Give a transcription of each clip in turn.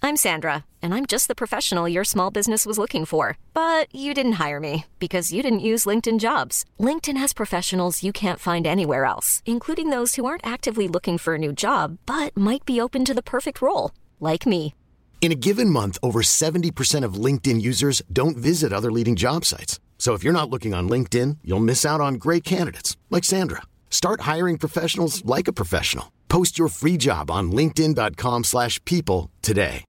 I'm Sandra, and I'm just the professional your small business was looking for. But you didn't hire me because you didn't use LinkedIn Jobs. LinkedIn has professionals you can't find anywhere else, including those who aren't actively looking for a new job, but might be open to the perfect role, like me. In a given month, over 70% of LinkedIn users don't visit other leading job sites. So if you're not looking on LinkedIn, you'll miss out on great candidates like Sandra. Start hiring professionals like a professional. Post your free job on linkedin.com/people today.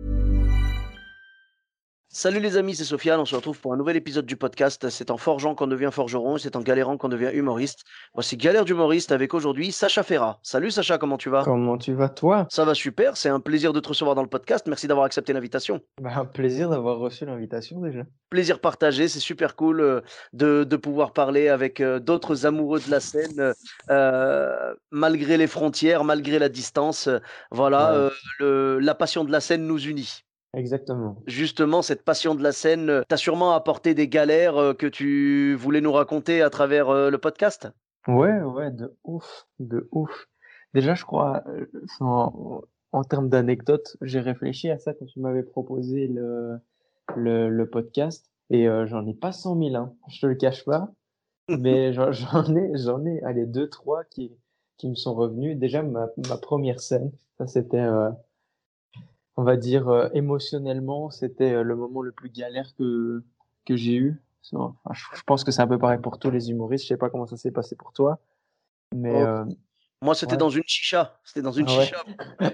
Salut les amis, c'est Sofiane, on se retrouve pour un nouvel épisode du podcast. C'est en forgeant qu'on devient forgeron et c'est en galérant qu'on devient humoriste. Voici Galère d'humoriste avec aujourd'hui Sacha Ferrat. Salut Sacha, comment tu vas? Comment tu vas, toi? Ça va super, c'est un plaisir de te recevoir dans le podcast. Merci d'avoir accepté l'invitation. Un plaisir d'avoir reçu l'invitation déjà. Plaisir partagé, c'est super cool de pouvoir parler avec d'autres amoureux de la scène malgré les frontières, malgré la distance. Voilà, la passion de la scène nous unit. Exactement. Justement, cette passion de la scène t'a sûrement apporté des galères que tu voulais nous raconter à travers le podcast? Ouais, de ouf, de ouf. Déjà, je crois, en termes d'anecdotes, j'ai réfléchi à ça quand tu m'avais proposé le podcast et j'en ai pas 100 000, hein, je te le cache pas, mais j'en ai, allez, 2, 3 qui me sont revenus. Déjà, ma première scène, ça c'était, on va dire, émotionnellement, c'était le moment le plus galère que j'ai eu. Enfin, je pense que c'est un peu pareil pour tous les humoristes. Je sais pas comment ça s'est passé pour toi, mais Oh, moi, c'était ouais. dans une chicha. C'était dans une Ah ouais. chicha.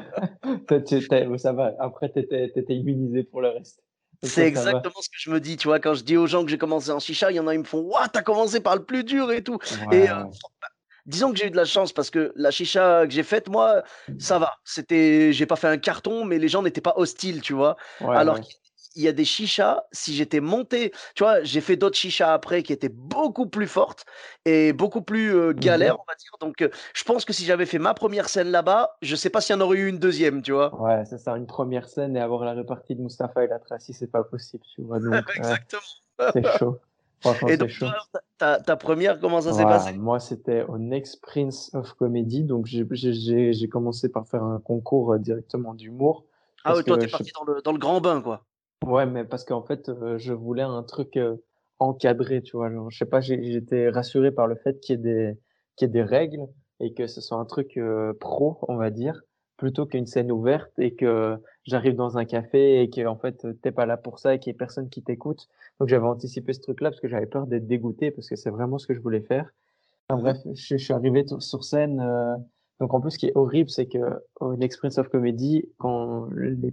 Ça va. Après, t'étais immunisé pour le reste. Donc C'est ça va. exactement ce que je me dis, tu vois, quand je dis aux gens que j'ai commencé en chicha, il y en a, ils me font: «Ouah, t'as commencé par le plus dur et tout». Et Ouais. disons que j'ai eu de la chance parce que la chicha que j'ai faite, moi, ça va. J'ai pas fait un carton, mais les gens n'étaient pas hostiles, tu vois? Alors Ouais. qu'il y a des chichas, si j'étais monté, tu vois, j'ai fait d'autres chichas après qui étaient beaucoup plus fortes et beaucoup plus galères, Mhm. on va dire. Donc, je pense que si j'avais fait ma première scène là-bas, je sais pas s'il y en aurait eu une deuxième, tu vois? Ouais, c'est ça. Une première scène et avoir la répartie de Mustapha et la Tracy, c'est pas possible, tu vois. Donc, Exactement. c'est chaud. Franchement, Et c'est donc, toi, chaud. alors, ta première, comment ça s'est passé? Ouais, moi, c'était au Next Prince of Comedy. Donc, j'ai commencé par faire un concours directement d'humour. Ah Parce ouais, toi, que t'es parti dans le grand bain, quoi. ouais, mais parce qu'en fait, je voulais un truc encadré, tu vois. Genre, je sais pas, j'étais rassuré par le fait qu'il y ait des règles et que ce soit un truc pro, on va dire, plutôt qu'une scène ouverte et que j'arrive dans un café et que en fait t'es pas là pour ça et qu'il y ait personne qui t'écoute. Donc j'avais anticipé ce truc-là parce que j'avais peur d'être dégoûté parce que c'est vraiment ce que je voulais faire. Enfin, Mmh. bref, je suis arrivé sur scène. Donc en plus, ce qui est horrible, c'est que au Experience of Comedy, quand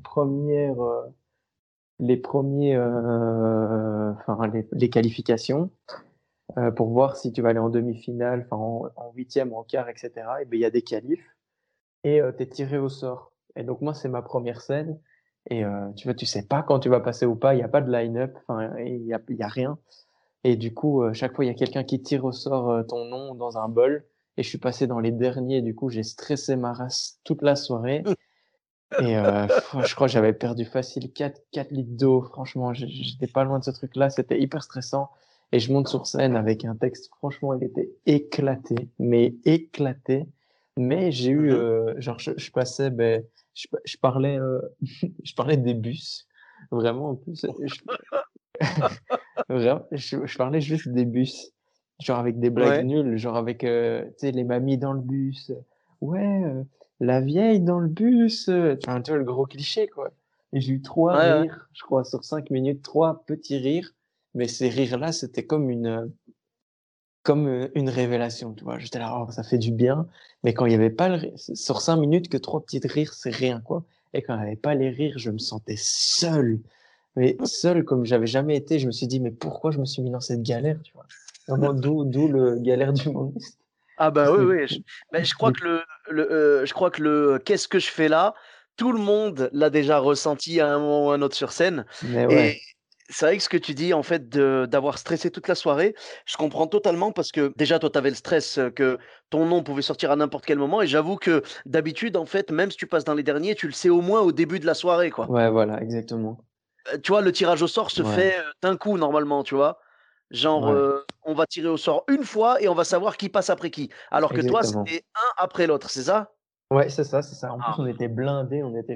enfin les qualifications pour voir si tu vas aller en demi-finale, enfin en huitième, en quart, etc. Et ben il y a des qualifs et t'es tiré au sort. Et donc moi c'est ma première scène et tu vois tu sais pas quand tu vas passer ou pas, il y a pas de line-up, enfin il y a rien. Et du coup chaque fois il y a quelqu'un qui tire au sort ton nom dans un bol. Et je suis passé dans les derniers, du coup j'ai stressé ma race toute la soirée. Et je crois que j'avais perdu facile 4 litres d'eau. Franchement, j'étais pas loin de ce truc-là. C'était hyper stressant. Et je monte sur scène avec un texte. Franchement, il était éclaté, mais éclaté. Mais j'ai eu, Mmh. genre, je passais, ben, je parlais, je parlais des bus. Vraiment, en plus, vraiment, je parlais juste des bus. Genre avec des blagues Ouais. nulles, genre avec, tu sais, les mamies dans le bus. Ouais, la vieille dans le bus. Enfin, tu vois, le gros cliché, quoi. Et j'ai eu 3 Ouais. rires, je crois, sur 5 minutes, 3 petits rires. Mais ces rires-là, c'était comme une révélation, tu vois. J'étais là, oh, ça fait du bien. Mais quand il y avait pas sur 5 minutes, que 3 petits rires, c'est rien, quoi. Et quand il n'y avait pas les rires, je me sentais seul. Mais seul comme j'avais jamais été, je me suis dit, mais pourquoi je me suis mis dans cette galère, tu vois? Vraiment, d'où le galère du humoriste. Ah bah, Parce oui, que, oui, je crois que je crois que «Qu'est-ce que je fais là?» tout le monde l'a déjà ressenti à un moment ou à un autre sur scène mais et ouais, c'est vrai que ce que tu dis, en fait, d'avoir stressé toute la soirée, je comprends totalement parce que déjà, toi, tu avais le stress, que ton nom pouvait sortir à n'importe quel moment et j'avoue que d'habitude, en fait, même si tu passes dans les derniers, tu le sais au moins au début de la soirée, quoi. ouais, voilà, exactement. Tu vois, le tirage au sort se Ouais, fait, d'un coup normalement, tu vois? Genre, ouais, on va tirer au sort une fois et on va savoir qui passe après qui. Alors que toi, exactement. c'était un après l'autre, c'est ça? Ouais, c'est ça, c'est ça. En plus, Ah, on était blindés,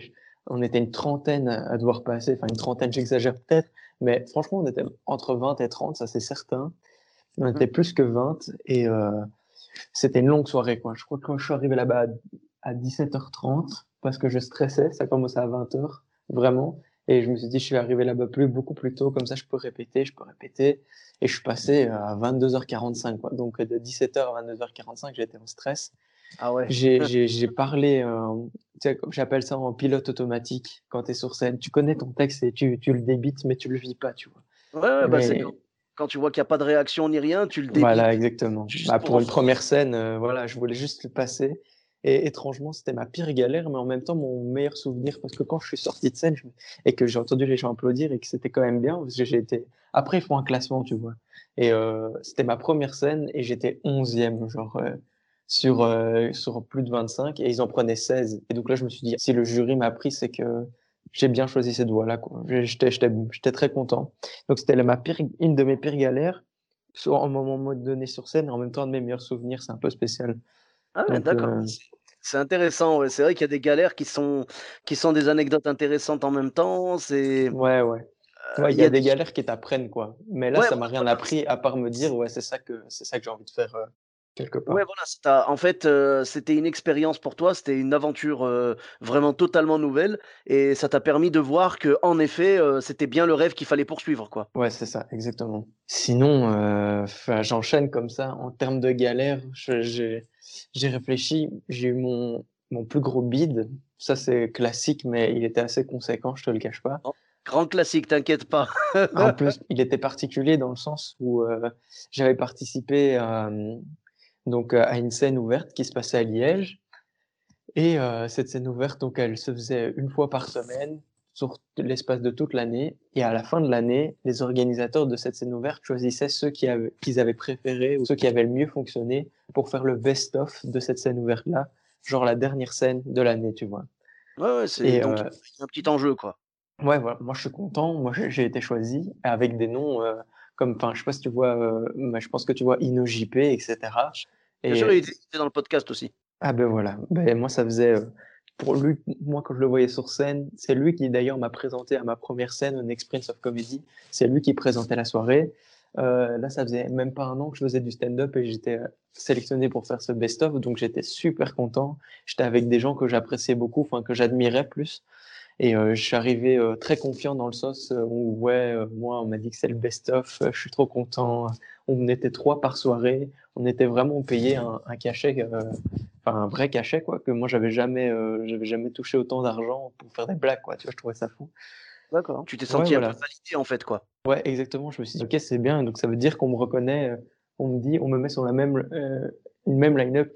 On était une trentaine à devoir passer, enfin une trentaine, j'exagère peut-être, mais franchement, on était entre 20 et 30, ça c'est certain. On Mhm. était plus que 20 et c'était une longue soirée, quoi. Je crois que quand je suis arrivé là-bas à 17h30, parce que je stressais, ça commençait à 20h, vraiment. Et je me suis dit, je suis arrivé là-bas beaucoup plus tôt, comme ça je peux répéter, je peux répéter. Et je suis passé à 22h45, quoi. Donc de 17h à 22h45, j'étais en stress. Ah ouais. J'ai parlé, tu sais, comme j'appelle ça en pilote automatique, quand tu es sur scène. Tu connais ton texte et tu le débites, mais tu le vis pas, tu vois. Ouais, ouais, bah c'est Mais quand tu vois qu'il n'y a pas de réaction ni rien, tu le débites voilà, exactement. juste Bah, pour pour en une finir. première scène, voilà, je voulais juste le passer. Et étrangement, c'était ma pire galère, mais en même temps mon meilleur souvenir, parce que quand je suis sorti de scène et que j'ai entendu les gens applaudir et que c'était quand même bien, parce que j'ai été. Après, ils font un classement, tu vois. Et c'était ma première scène et j'étais 11e, genre sur plus de 25, et ils en prenaient 16. Et donc là, je me suis dit, si le jury m'a pris, c'est que j'ai bien choisi cette voie-là, quoi. J'étais très content. Donc c'était une de mes pires galères soit en moment donné sur scène et en même temps un de mes meilleurs souvenirs, c'est un peu spécial. Ah ouais, Donc, d'accord. C'est intéressant, ouais. C'est vrai qu'il y a des galères qui sont des anecdotes intéressantes en même temps. ouais, ouais. Ouais, il Il y y a a des des galères qui t'apprennent, quoi. Mais là, ouais, ça m'a voilà, rien voilà. appris à part me dire, ouais, c'est ça que j'ai envie de faire quelque Ouais, part. voilà, en fait, c'était une expérience pour toi, c'était une aventure, vraiment totalement nouvelle et ça t'a permis de voir que en effet, c'était bien le rêve qu'il fallait poursuivre, quoi. Ouais, c'est ça, exactement. Sinon, enfin, j'enchaîne comme ça. En termes de galères, j'ai réfléchi, j'ai eu mon plus gros bide. Ça, c'est classique, mais il était assez conséquent, je te le cache pas. Grand grand classique, t'inquiète pas. En plus, il était particulier dans le sens où j'avais participé à une scène ouverte qui se passait à Liège. Et cette scène ouverte, donc, elle se faisait une fois par semaine sur l'espace de toute l'année. Et à la fin de l'année, les organisateurs de cette scène ouverte choisissaient qu'ils avaient préféré ou ceux qui avaient le mieux fonctionné pour faire le best-of de cette scène ouverte-là, genre la dernière scène de l'année, tu vois. Ouais, ouais, c'est Et donc il y a un petit enjeu, quoi. ouais, voilà, moi je suis content. Moi j'ai été choisi avec des noms comme, enfin, je sais pas si tu vois, mais je pense que tu vois InnoJP, etc. Bien sûr, il Et était dans le podcast aussi. ah ben voilà, ben moi ça faisait pour lui, moi quand je le voyais sur scène, c'est lui qui d'ailleurs m'a présenté à ma première scène, un Experience of Comedy. C'est lui qui présentait la soirée. Là, ça faisait même pas un an que je faisais du stand-up et j'étais sélectionné pour faire ce best-of, donc j'étais super content. J'étais avec des gens que j'appréciais beaucoup, enfin que j'admirais plus. Et je suis arrivé très confiant dans le sens où, ouais, moi, on m'a dit que c'est le best-of, je suis trop content. On était 3 par soirée, on était vraiment payé un cachet, enfin un vrai cachet, quoi, que moi, j'avais jamais touché autant d'argent pour faire des blagues, quoi. Tu vois, je trouvais ça fou. D'accord. Tu t'es Ouais, senti un peu voilà. validé, en fait, quoi. Ouais, exactement. Je me suis dit, ok, c'est bien. Donc ça veut dire qu'on me reconnaît, on me dit, on me met sur une même line-up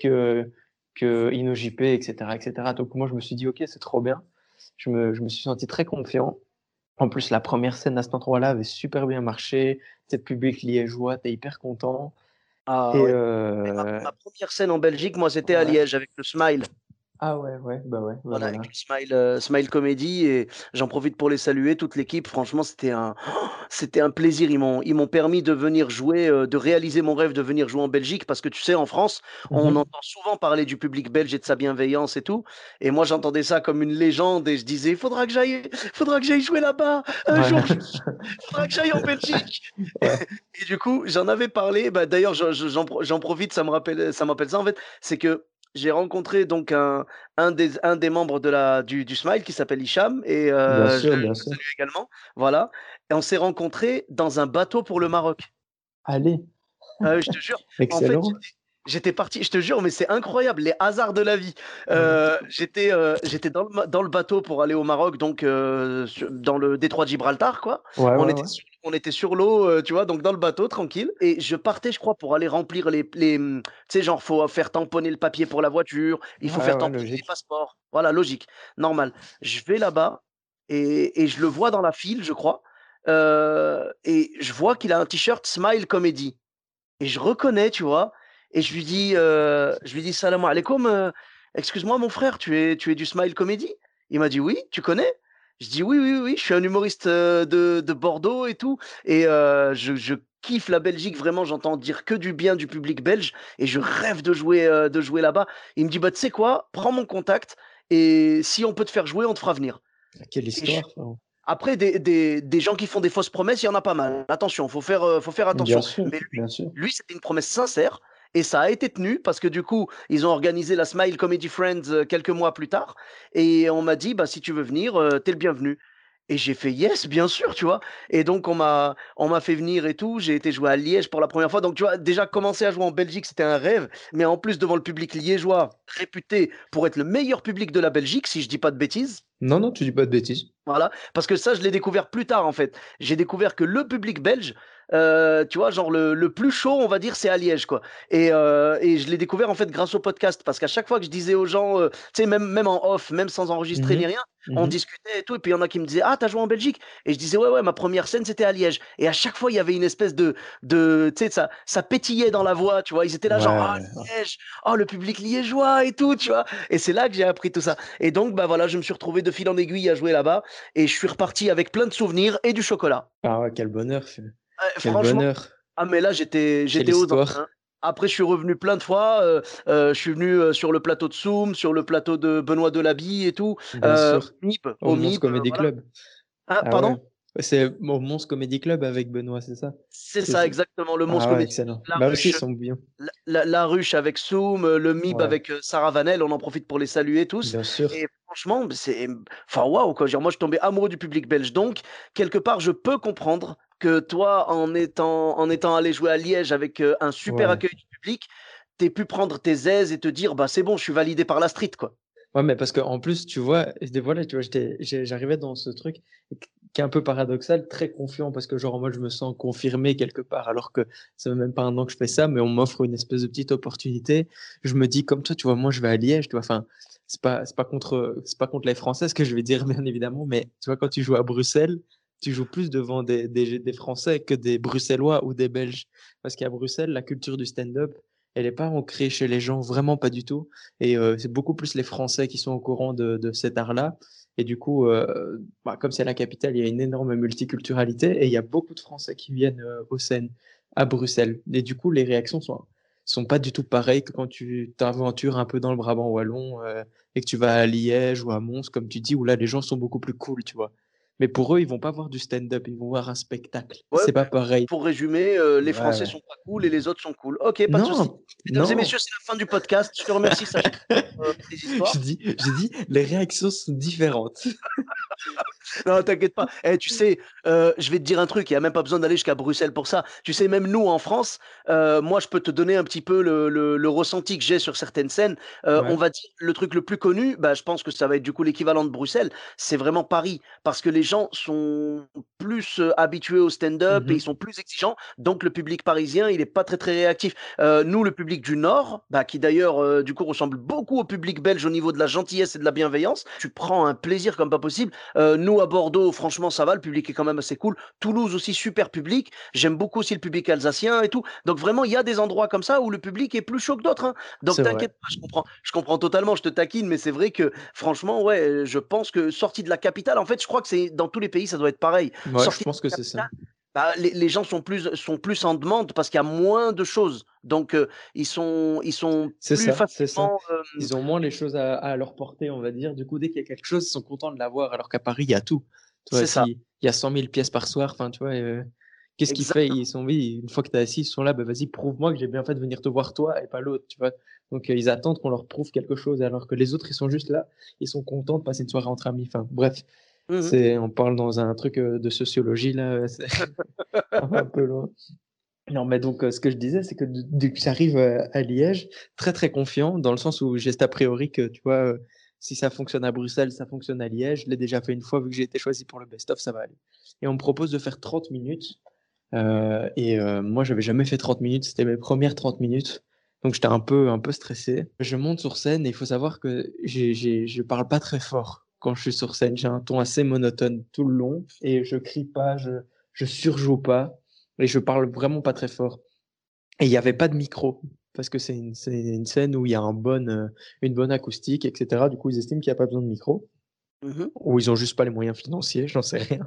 que InnoJP, etc., etc. Donc moi, je me suis dit, ok, c'est trop bien. Je me suis senti très confiant. En plus, la première scène à cet endroit-là avait super bien marché. C'est le public liégeois, t'es hyper content. Ah Et ouais. Et ma 1re scène en Belgique, moi, c'était à ouais. Liège avec le Smile. Ah ouais, ouais, bah Voilà, avec voilà. le Smile Comedy et j'en profite pour les saluer, toute l'équipe. Franchement, c'était un plaisir. Ils m'ont permis de venir jouer, de réaliser mon rêve de venir jouer en Belgique parce que tu sais, en France, on Mhm. entend souvent parler du public belge et de sa bienveillance et tout. Et moi, j'entendais ça comme une légende et je disais: «Il faudra que j'aille jouer là-bas. Un Ouais. jour, il faudra que j'aille en Belgique». Ouais. Et du coup, j'en avais parlé, bah, d'ailleurs, j'en profite, ça m'appelle ça, en fait. C'est que j'ai rencontré donc un des membres du Smile qui s'appelle Hicham et je le Bien sûr. salue également, voilà, et on s'est rencontrés dans un bateau pour le Maroc. Allez, Ah oui, je te jure, en fait, excellent. j'étais parti, je te jure, mais c'est incroyable, les hasards de la vie. Ouais. J'étais dans le bateau pour aller au Maroc, donc dans le détroit de Gibraltar, quoi. Ouais, On ouais, était ouais. sur l'eau, tu vois, donc dans le bateau, tranquille. Et je partais, je crois, pour aller remplir tu sais, genre, faut faire tamponner le papier pour la voiture, il faut Ouais, faire ouais, tamponner les logique. passeports. Voilà, logique, normal. Je vais là-bas et je le vois dans la file, je crois, et je vois qu'il a un t-shirt Smile Comedy. Et je reconnais, tu vois? Et je lui dis: «Salam alaikum, excuse-moi mon frère, tu es du Smile Comedy?» Il m'a dit: «Oui, tu connais?» Je dis: «Oui, oui, oui, oui, je suis un humoriste, de Bordeaux et tout et je kiffe la Belgique, vraiment, j'entends dire que du bien du public belge et je rêve de jouer là-bas». Il me dit: «Bah, tu sais quoi? Prends mon contact et si on peut te faire jouer, on te fera venir». Quelle Et je histoire, frérot. Après, des gens qui font des fausses promesses, il y en a pas mal. Attention, faut faire Bien attention. sûr, Mais bien sûr. c'était une promesse sincère et ça a été tenu parce que du coup, ils ont organisé la Smile Comedy Friends quelques mois plus tard et on m'a dit, bah, si tu veux venir, t'es le bienvenu. Et j'ai fait yes, bien sûr, tu vois. Et donc, on m'a fait venir et tout. J'ai été jouer à Liège pour la première fois. Donc, tu vois, déjà commencer à jouer en Belgique, c'était un rêve. Mais en plus, devant le public liégeois, réputé pour être le meilleur public de la Belgique, si je dis pas de bêtises. Non, non, tu dis pas de bêtises. Voilà, parce que ça, je l'ai découvert plus tard en fait. J'ai découvert que le public belge, tu vois, genre le plus chaud, on va dire, c'est à Liège, quoi. Et je l'ai découvert en fait grâce au podcast, parce qu'à chaque fois que je disais aux gens, tu sais, même en off, même sans enregistrer ni Mhm, rien, on mhm. discutait et tout, et puis il y en a qui me disaient, ah, t'as joué en Belgique? Et je disais, ouais, ouais, ma première scène, c'était à Liège. Et à chaque fois, il y avait une espèce tu sais, ça pétillait dans la voix, tu vois. Ils étaient là, genre, ah, Ouais, ouais. Liège, oh, le public liégeois et tout, tu vois. Et c'est là que j'ai appris tout ça. Et donc, bah voilà, je me suis retrouvé de fil en aiguille à jouer là-bas. Et je suis reparti avec plein de souvenirs et du chocolat. Ah ouais, quel bonheur. Quel Franchement, bonheur. ah mais là Quelle j'étais aux anges, hein. histoire. Après, je suis revenu plein de fois. Je suis venu sur le plateau de Soum, sur le plateau de Benoît Delabie et tout. Bien sûr. Au Au Mons MIB, Comedy voilà. Club. Ah, Ah ouais. pardon? C'est au Mons Comedy Club avec Benoît, c'est ça? C'est C'est ça, ça. exactement. Le Monstre Ah ouais, Comédie, excellent. La Bah aussi, ils Ruche, sont bien. la Ruche avec Soum, le MIB Ouais, avec Sarah Vanel. On en profite pour les saluer tous. bien sûr. Et franchement, enfin, waouh, quoi. Genre, moi, je suis tombé amoureux du public belge. Donc, quelque part, je peux comprendre que toi, en étant allé jouer à Liège avec un super Ouais. accueil du public, t'aies pu prendre tes aises et te dire, bah, c'est bon, je suis validé par la street, quoi. Ouais, mais parce qu'en plus, tu vois, voilà, tu vois, j'arrivais dans ce truc qui est un peu paradoxal, très confiant, parce que genre, moi, je me sens confirmé quelque part, alors que ça fait même pas un an que je fais ça, mais on m'offre une espèce de petite opportunité. Je me dis, comme toi, tu vois, moi, je vais à Liège, tu vois, enfin, c'est pas contre les Français, ce que je vais dire, bien évidemment, mais tu vois, quand tu joues à Bruxelles, tu joues plus devant des Français que des Bruxellois ou des Belges. Parce qu'à Bruxelles, la culture du stand-up, elle est pas ancrée chez les gens, vraiment pas du tout. Et c'est beaucoup plus les Français qui sont au courant de cet art-là. Et du coup, bah, comme c'est la capitale, il y a une énorme multiculturalité et il y a beaucoup de Français qui viennent aux scènes à Bruxelles. Et du coup, les réactions sont pas du tout pareilles que quand tu t'aventures un peu dans le Brabant wallon et que tu vas à Liège ou à Mons, comme tu dis, où là, les gens sont beaucoup plus cool, tu vois. Mais pour eux, ils vont pas voir du stand-up, ils vont voir un spectacle. Ouais, C'est pas pareil. pour résumer, les Ouais, Français ouais. sont pas cool et les autres sont cool. Ok, pas de souci. Non, Mesdames et non. messieurs, c'est la fin du podcast. Je te remercie, Sacha, pour tes histoires. J'ai dit, les réactions sont différentes. Non, t'inquiète pas. Eh, tu sais, je vais te dire un truc, il y a même pas besoin d'aller jusqu'à Bruxelles pour ça. Tu sais, même nous en France, moi je peux te donner un petit peu le ressenti que j'ai sur certaines scènes. On Ouais. va dire le truc le plus connu, bah, je pense que ça va être du coup l'équivalent de Bruxelles, c'est vraiment Paris. Parce que les gens sont plus habitués au stand-up et ils Mhm. sont plus exigeants. Donc le public parisien, il est pas très très réactif. Nous, le public du Nord, bah, qui d'ailleurs du coup ressemble beaucoup au public belge au niveau de la gentillesse et de la bienveillance, tu prends un plaisir comme pas possible. Nous, à Bordeaux, franchement, ça va, le public est quand même assez cool. Toulouse aussi, super public. J'aime beaucoup aussi le public alsacien et tout. Donc vraiment, il y a des endroits comme ça où le public est plus chaud que d'autres, hein. Donc C'est vrai. t'inquiète pas, je comprends totalement, je te taquine, mais c'est vrai que franchement, ouais, je pense que sorti de la capitale, en fait, je crois que c'est dans tous les pays, ça doit être pareil. Ouais, je Sorti de pense que la c'est ça. capitale, bah, les gens sont plus en demande parce qu'il y a moins de choses. Donc ils sont C'est plus ça, c'est ça. facilement. Ils ont moins les choses à leur portée, on va dire. Du coup, dès qu'il y a quelque chose, ils sont contents de l'avoir, alors qu'à Paris, il y a tout. Tu vois, C'est ça, s'il y a 100 000 pièces par soir, enfin, tu vois, qu'est-ce qu'ils font? exactement. Ils sont, oui, une fois que tu es assis, ils sont là, bah, vas-y, prouve-moi que j'ai bien fait de venir te voir toi et pas l'autre, tu vois. Donc, ils attendent qu'on leur prouve quelque chose, alors que les autres, ils sont juste là, ils sont contents de passer une soirée entre amis. Enfin, bref, Mhm. on parle dans un truc de sociologie, là, c'est un peu loin. Non, mais donc, ce que je disais, c'est que dès que j'arrive à Liège, très très confiant, dans le sens où j'ai cet a priori que, tu vois, si ça fonctionne à Bruxelles, ça fonctionne à Liège. Je l'ai déjà fait une fois, vu que j'ai été choisi pour le best-of, ça va aller. Et on me propose de faire 30 minutes. Moi, j'avais jamais fait 30 minutes, c'était mes premières 30 minutes. Donc, j'étais un peu stressé. Je monte sur scène et il faut savoir que je parle pas très fort quand je suis sur scène. J'ai un ton assez monotone tout le long et je crie pas, je surjoue pas et je parle vraiment pas très fort. Et il n'y avait pas de micro, parce que c'est une scène où il y a une bonne acoustique, etc. Du coup, ils estiment qu'il n'y a pas besoin de micro, Mhm. ou ils ont juste pas les moyens financiers, j'en sais rien.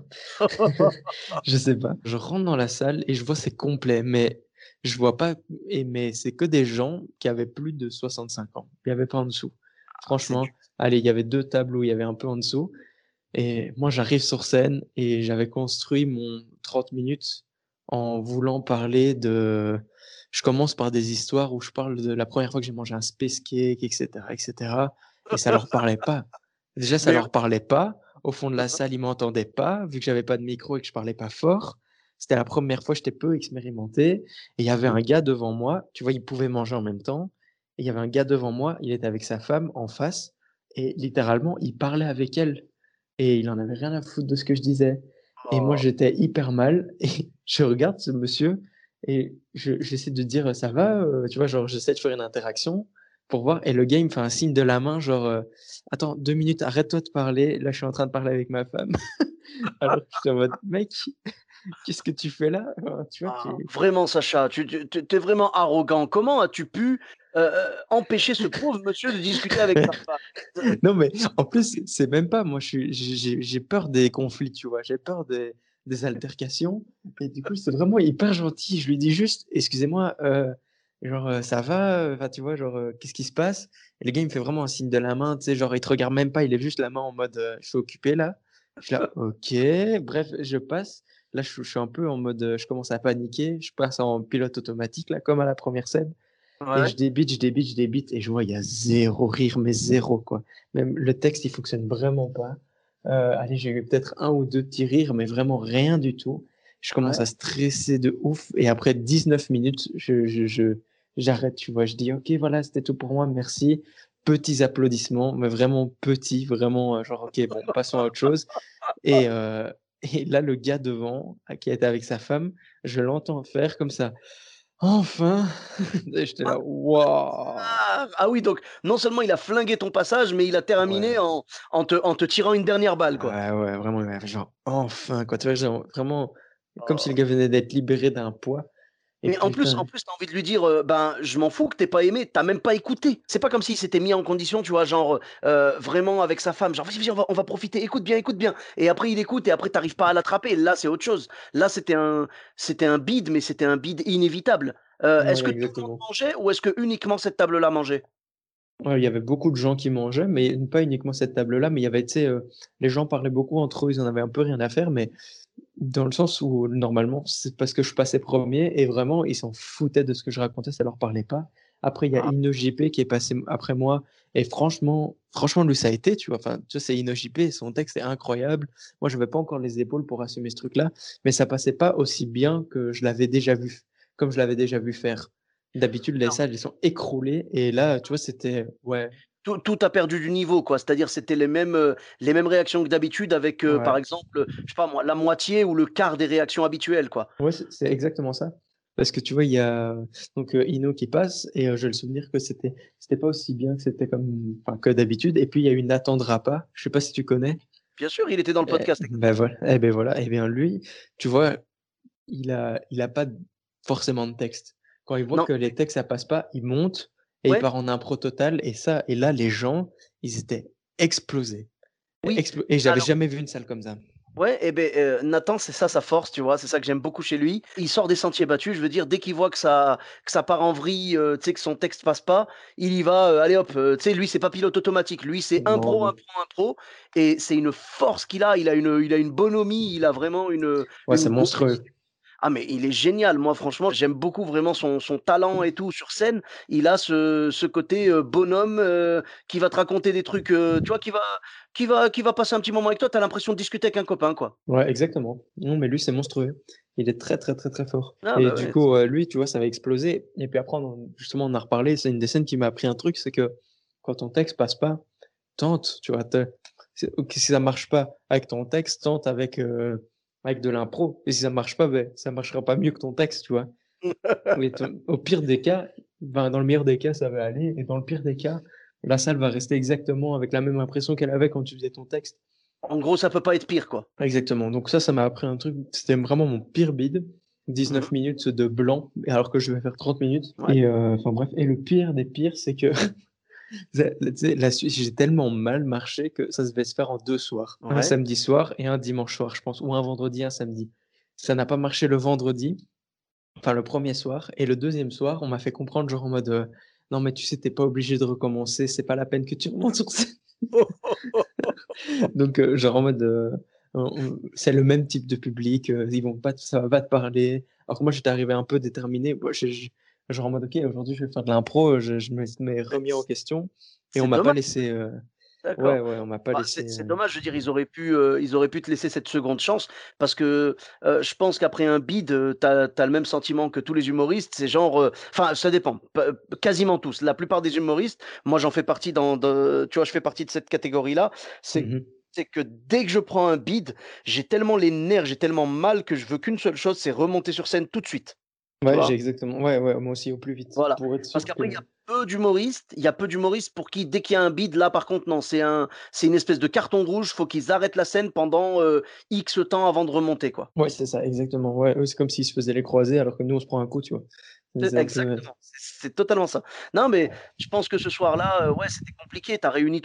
Je sais pas. Je rentre dans la salle et je vois c'est complet, mais je vois pas, mais c'est que des gens qui avaient plus de 65 ans. Il n'y avait pas en dessous. Ah, c'est Franchement, allez, il y avait deux tables où il y avait un peu en dessous. Et moi, j'arrive sur scène et j'avais construit mon 30 minutes en voulant parler de. Je commence par des histoires où je parle de la première fois que j'ai mangé un space cake, etc., etc. Et cetera. Et ça leur parlait pas. Déjà, ça Mais leur parlait pas. Au fond de la salle, ils m'entendaient pas, vu que j'avais pas de micro et que je parlais pas fort. C'était la première fois, j'étais peu expérimenté. Et il y avait un gars devant moi, tu vois, il pouvait manger en même temps. Et il y avait un gars devant moi, il était avec sa femme en face. Et littéralement, il parlait avec elle. Et il en avait rien à foutre de ce que je disais. Et moi, oh, j'étais hyper mal. Et je regarde ce monsieur et j'essaie de dire ça va, tu vois, genre j'essaie de faire une interaction pour voir. Et le gars, il me fait un signe de la main, genre attends, 2 minutes, arrête-toi de parler. Là, je suis en train de parler avec ma femme. Alors que j'étais en mode mec, qu'est-ce que tu fais là? Enfin, tu vois, vraiment Sacha, tu es vraiment arrogant. Comment as-tu pu, empêcher ce pauvre monsieur de discuter avec sa femme? Non, mais en plus, c'est même pas, moi, j'ai peur des conflits, tu vois, j'ai peur des altercations. Et du coup, c'est vraiment hyper gentil. Je lui dis juste, excusez-moi, genre, ça va? Enfin, tu vois, genre, qu'est-ce qui se passe? Et le gars, il me fait vraiment un signe de la main, tu sais, genre, il te regarde même pas, il lève juste la main en mode, je suis occupé là. Je suis là, ok, bref, je passe. Là, je suis un peu en mode, je commence à paniquer, je passe en pilote automatique, là, comme à la première scène. Et Ouais. je débite, je débite, je débite, et je vois, il y a zéro rire, mais zéro, quoi. Même le texte, il fonctionne vraiment pas. Allez, j'ai eu peut-être un ou deux petits rires, mais vraiment rien du tout. Je commence Ouais. à stresser de ouf, et après 19 minutes, j'arrête, tu vois. Je dis, OK, voilà, c'était tout pour moi, merci. Petits applaudissements, mais vraiment petits, vraiment, genre, OK, bon, passons à autre chose. Et, euh, et là, le gars devant, qui était avec sa femme, je l'entends faire comme ça. Enfin! Et j'étais là: «Waouh!» Ah oui, donc non seulement il a flingué ton passage, mais il a terminé Ouais, en te tirant une dernière balle, quoi. ouais, ouais, vraiment, ouais, genre: «Enfin!» quoi, tu vois? Genre vraiment comme si le Oh. gars venait d'être libéré d'un poids et Mais en putain, plus, tu as envie de lui dire, ben, je m'en fous que tu pas aimé, tu même pas écouté. C'est pas comme s'il s'était mis en condition, tu vois, genre, vraiment avec sa femme, genre: «Vas-y, vas-y, on va profiter, écoute bien, écoute bien» et après il écoute et après tu arrives pas à l'attraper. Là, c'est autre chose. Là, c'était un bide, mais c'était un bide inévitable. Est-ce ouais, que tout le monde exactement. mangeait ou est-ce que uniquement cette table-là mangeait? Ouais, il y avait beaucoup de gens qui mangeaient, mais pas uniquement cette table-là, mais il y avait, tu sais, les gens parlaient beaucoup entre eux, ils en avaient un peu rien à faire, mais dans le sens où normalement, c'est parce que je passais premier et vraiment, ils s'en foutaient de ce que je racontais, ça leur parlait pas. Après, il y a Ah, Ino JP qui est passé après moi et franchement, lui, ça a été, tu vois. Enfin, tu vois, c'est Ino JP, son texte est incroyable. Moi, je n'avais pas encore les épaules pour assumer ce truc-là, mais ça passait pas aussi bien que je l'avais déjà vu, comme je l'avais déjà vu faire. D'habitude, les non. salles, elles sont écroulées et là, tu vois, c'était, ouais, Tout a perdu du niveau, quoi. C'est-à-dire, c'était les mêmes réactions que d'habitude avec, par ouais, exemple, je sais pas moi, la moitié ou le quart des réactions habituelles, quoi. ouais, c'est exactement ça. Parce que tu vois, il y a donc Ino qui passe et j'ai le souvenir que c'était pas aussi bien que c'était comme enfin, que d'habitude. Et puis il y a eu Nathan Drapa, je sais pas si tu connais. Bien sûr, il était dans le podcast Ben également. voilà, et ben voilà, et bien lui, tu vois, il a pas forcément de texte. Quand il voit Non, que les textes ça passe pas, il monte et il ouais, part en impro total et là les gens, ils étaient explosés. oui. Et j'avais Alors jamais vu une salle comme ça. ouais et beh, Nathan, c'est ça sa force, tu vois? C'est ça que j'aime beaucoup chez lui. Il sort des sentiers battus, je veux dire, dès qu'il voit que ça part en vrille, tu sais, que son texte passe pas, il y va, allez hop, tu sais, lui, c'est pas pilote automatique. Lui, c'est Non, impro, non. impro, impro et c'est une force qu'il a. Il a une bonhomie, il a vraiment une, Ouais, une c'est monstrueux. Ah mais il est génial. Moi franchement, j'aime beaucoup vraiment son talent et tout sur scène. Il a ce côté, bonhomme, qui va te raconter des trucs, tu vois, qui va passer un petit moment avec toi. Tu as l'impression de discuter avec un copain, quoi. Ouais, exactement. Non, mais lui, c'est monstrueux. Il est très, très, très, très fort. Ah Et bah, du ouais. coup, lui, tu vois, ça va exploser. Et puis après, justement, on a reparlé. C'est une des scènes qui m'a appris un truc, c'est que quand ton texte passe pas, tente, tu vois. Ok, si ça marche pas avec ton texte, tente avec de l'impro. Et si ça marche pas, ben, ça marchera pas mieux que ton texte, tu vois. Mais au pire des cas, ben, dans le meilleur des cas, ça va aller. Et dans le pire des cas, la salle va rester exactement avec la même impression qu'elle avait quand tu faisais ton texte. En gros, ça peut pas être pire, quoi. Exactement. Donc ça m'a appris un truc. C'était vraiment mon pire bide. Mmh. 19 minutes de blanc, alors que je vais faire 30 minutes. Ouais. Et enfin bref. Et le pire des pires, c'est que tu sais, la suite, j'ai tellement mal marché que ça devait se faire en 2 soirs. Un Ouais. samedi soir et un dimanche soir, je pense, ou un vendredi, un samedi. Ça n'a pas marché le vendredi, enfin le premier soir. Et le deuxième soir, on m'a fait comprendre, genre en mode, non mais tu sais, t'es pas obligé de recommencer, c'est pas la peine que tu remontes sur scène. Donc, genre en mode, c'est le même type de public, ils vont pas, ça va pas te parler. Alors que moi, j'étais arrivé un peu déterminé. Moi, genre en mode, ok, aujourd'hui, je vais faire de l'impro. Je me m'ai remis en question et on C'est m'a pas dommage, laissé. d'accord. Ouais, ouais, on m'a pas Bah, laissé. c'est dommage, je veux dire, ils auraient pu te laisser cette seconde chance parce que, je pense qu'après un bide, tu as le même sentiment que tous les humoristes, c'est genre, enfin, ça dépend, quasiment tous. La plupart des humoristes, moi j'en fais partie tu vois, je fais partie de cette catégorie-là, c'est Mhm. c'est que dès que je prends un bide, j'ai tellement les nerfs, j'ai tellement mal que je veux qu'une seule chose, c'est remonter sur scène tout de suite, tu Ouais, j'ai vois? exactement. Ouais, ouais, moi aussi au plus vite Voilà, pour être parce sûr que. qu'après il y a peu d'humoristes pour qui dès qu'il y a un bide, là par contre non, c'est une espèce de carton rouge, faut qu'ils arrêtent la scène pendant, X temps avant de remonter quoi. Ouais, c'est ça, exactement. Ouais, eux, c'est comme s'ils se faisaient les croisés alors que nous, on se prend un coup, tu vois. C'est un peu. Exactement, c'est totalement ça. Non mais je pense que ce soir-là, ouais, c'était compliqué, tu as réuni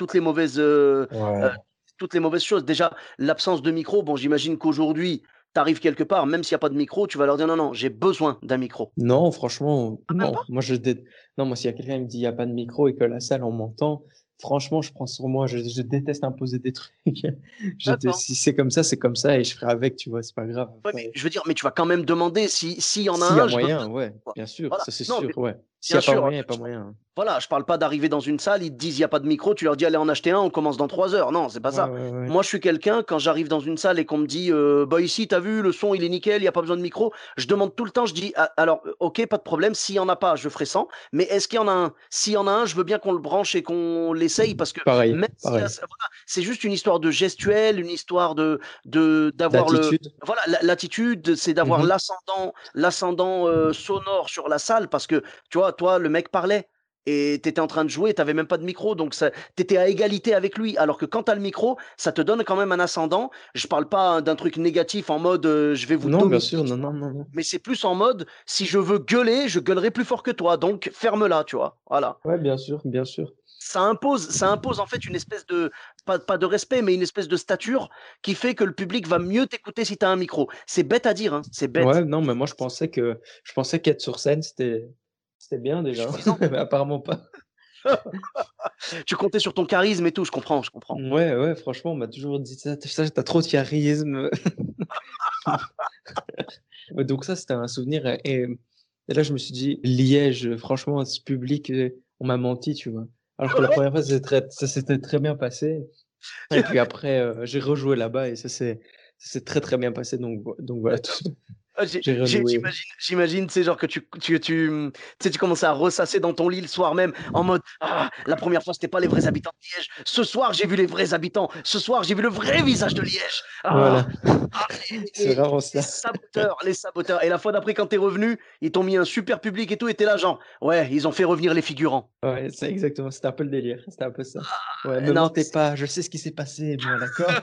Ouais. toutes les mauvaises choses. Déjà, l'absence de micro, bon j'imagine qu'aujourd'hui, tu arrives quelque part, même s'il y a pas de micro, tu vas leur dire: «Non, non, j'ai besoin d'un micro». Non, franchement, Ah même non. pas? Non, moi, s'il y a quelqu'un qui me dit il y a pas de micro et que la salle on m'entend, franchement, je prends sur moi. Je déteste imposer des trucs. D'accord. Si c'est comme ça, c'est comme ça et je ferai avec, tu vois. C'est pas grave. Ouais, mais Après, je veux dire, mais tu vas quand même demander s'il y en a s'il y a un, je veux moyen, bien, ouais, quoi. bien sûr, Voilà. ça c'est Non, sûr, ouais. S'il y bien a pas sûr, moyen, il y a pas moyen, hein. voilà, je parle pas d'arriver dans une salle, ils te disent: «Il y a pas de micro», tu leur dis: «Allez en acheter un, on commence dans 3 heures». Non, c'est pas Ouais, ça. ouais, ouais. Moi, je suis quelqu'un, quand j'arrive dans une salle et qu'on me dit: «Bah, ici, tu as vu, le son, il est nickel, il y a pas besoin de micro». Je demande tout le temps, je dis: «A alors, OK, pas de problème, s'il y en a pas, je ferai sans, mais est-ce qu'il y en a un? S'il y en a un, je veux bien qu'on le branche et qu'on l'essaye parce que Pareil, même si pareil. voilà, c'est juste une histoire de gestuelle, une histoire d'avoir le D'attitude. voilà, l'attitude, c'est d'avoir Mhm. l'ascendant, sonore sur la salle parce que, tu vois, toi, le mec parlait et tu étais en train de jouer, tu avais même pas de micro, donc tu étais à égalité avec lui. Alors que quand tu as le micro, ça te donne quand même un ascendant. Je parle pas d'un truc négatif en mode, je vais vous Non, bien dominer, sûr, non, tu non, vois? non, non. Mais c'est plus en mode, si je veux gueuler, je gueulerai plus fort que toi, donc ferme-la, tu vois? Voilà. Ouais, bien sûr, bien sûr. Ça impose en fait une espèce de pas de respect, mais une espèce de stature qui fait que le public va mieux t'écouter si tu as un micro. C'est bête à dire, hein, c'est Ouais, bête. non, mais moi, je pensais qu'être sur scène, c'était bien C'est déjà. suffisant. Mais apparemment pas. Tu comptais sur ton charisme et tout, je comprends, je comprends. Ouais, ouais, franchement, on m'a toujours dit ça, t'as trop de charisme. Ouais, donc ça, c'était un souvenir et là, je me suis dit: «Liège, franchement, ce public, on m'a menti», tu vois? Alors que la première fois, ça s'était très bien passé et puis après, j'ai rejoué là-bas et ça s'est très, très bien passé donc voilà, D'accord. Ah, j'ai renoué. j'imagine, tu sais, genre que tu sais, tu commençais à ressasser dans ton lit le soir même en mode: «Ah, la première fois, c'était pas les vrais habitants de Liège. Ce soir, j'ai vu les vrais habitants. Ce soir, j'ai vu le vrai visage de Liège. Ah, Voilà, ah» c'est vraiment les ça. saboteurs, les saboteurs et la fois d'après quand tu es revenu, ils t'ont mis un super public et tout et tu es là genre: «Ouais, ils ont fait revenir les figurants». Ouais, c'est exactement, c'était un peu le délire, c'était un peu ça. Ouais, me Non, mais mentez pas, je sais ce qui s'est passé moi, d'accord?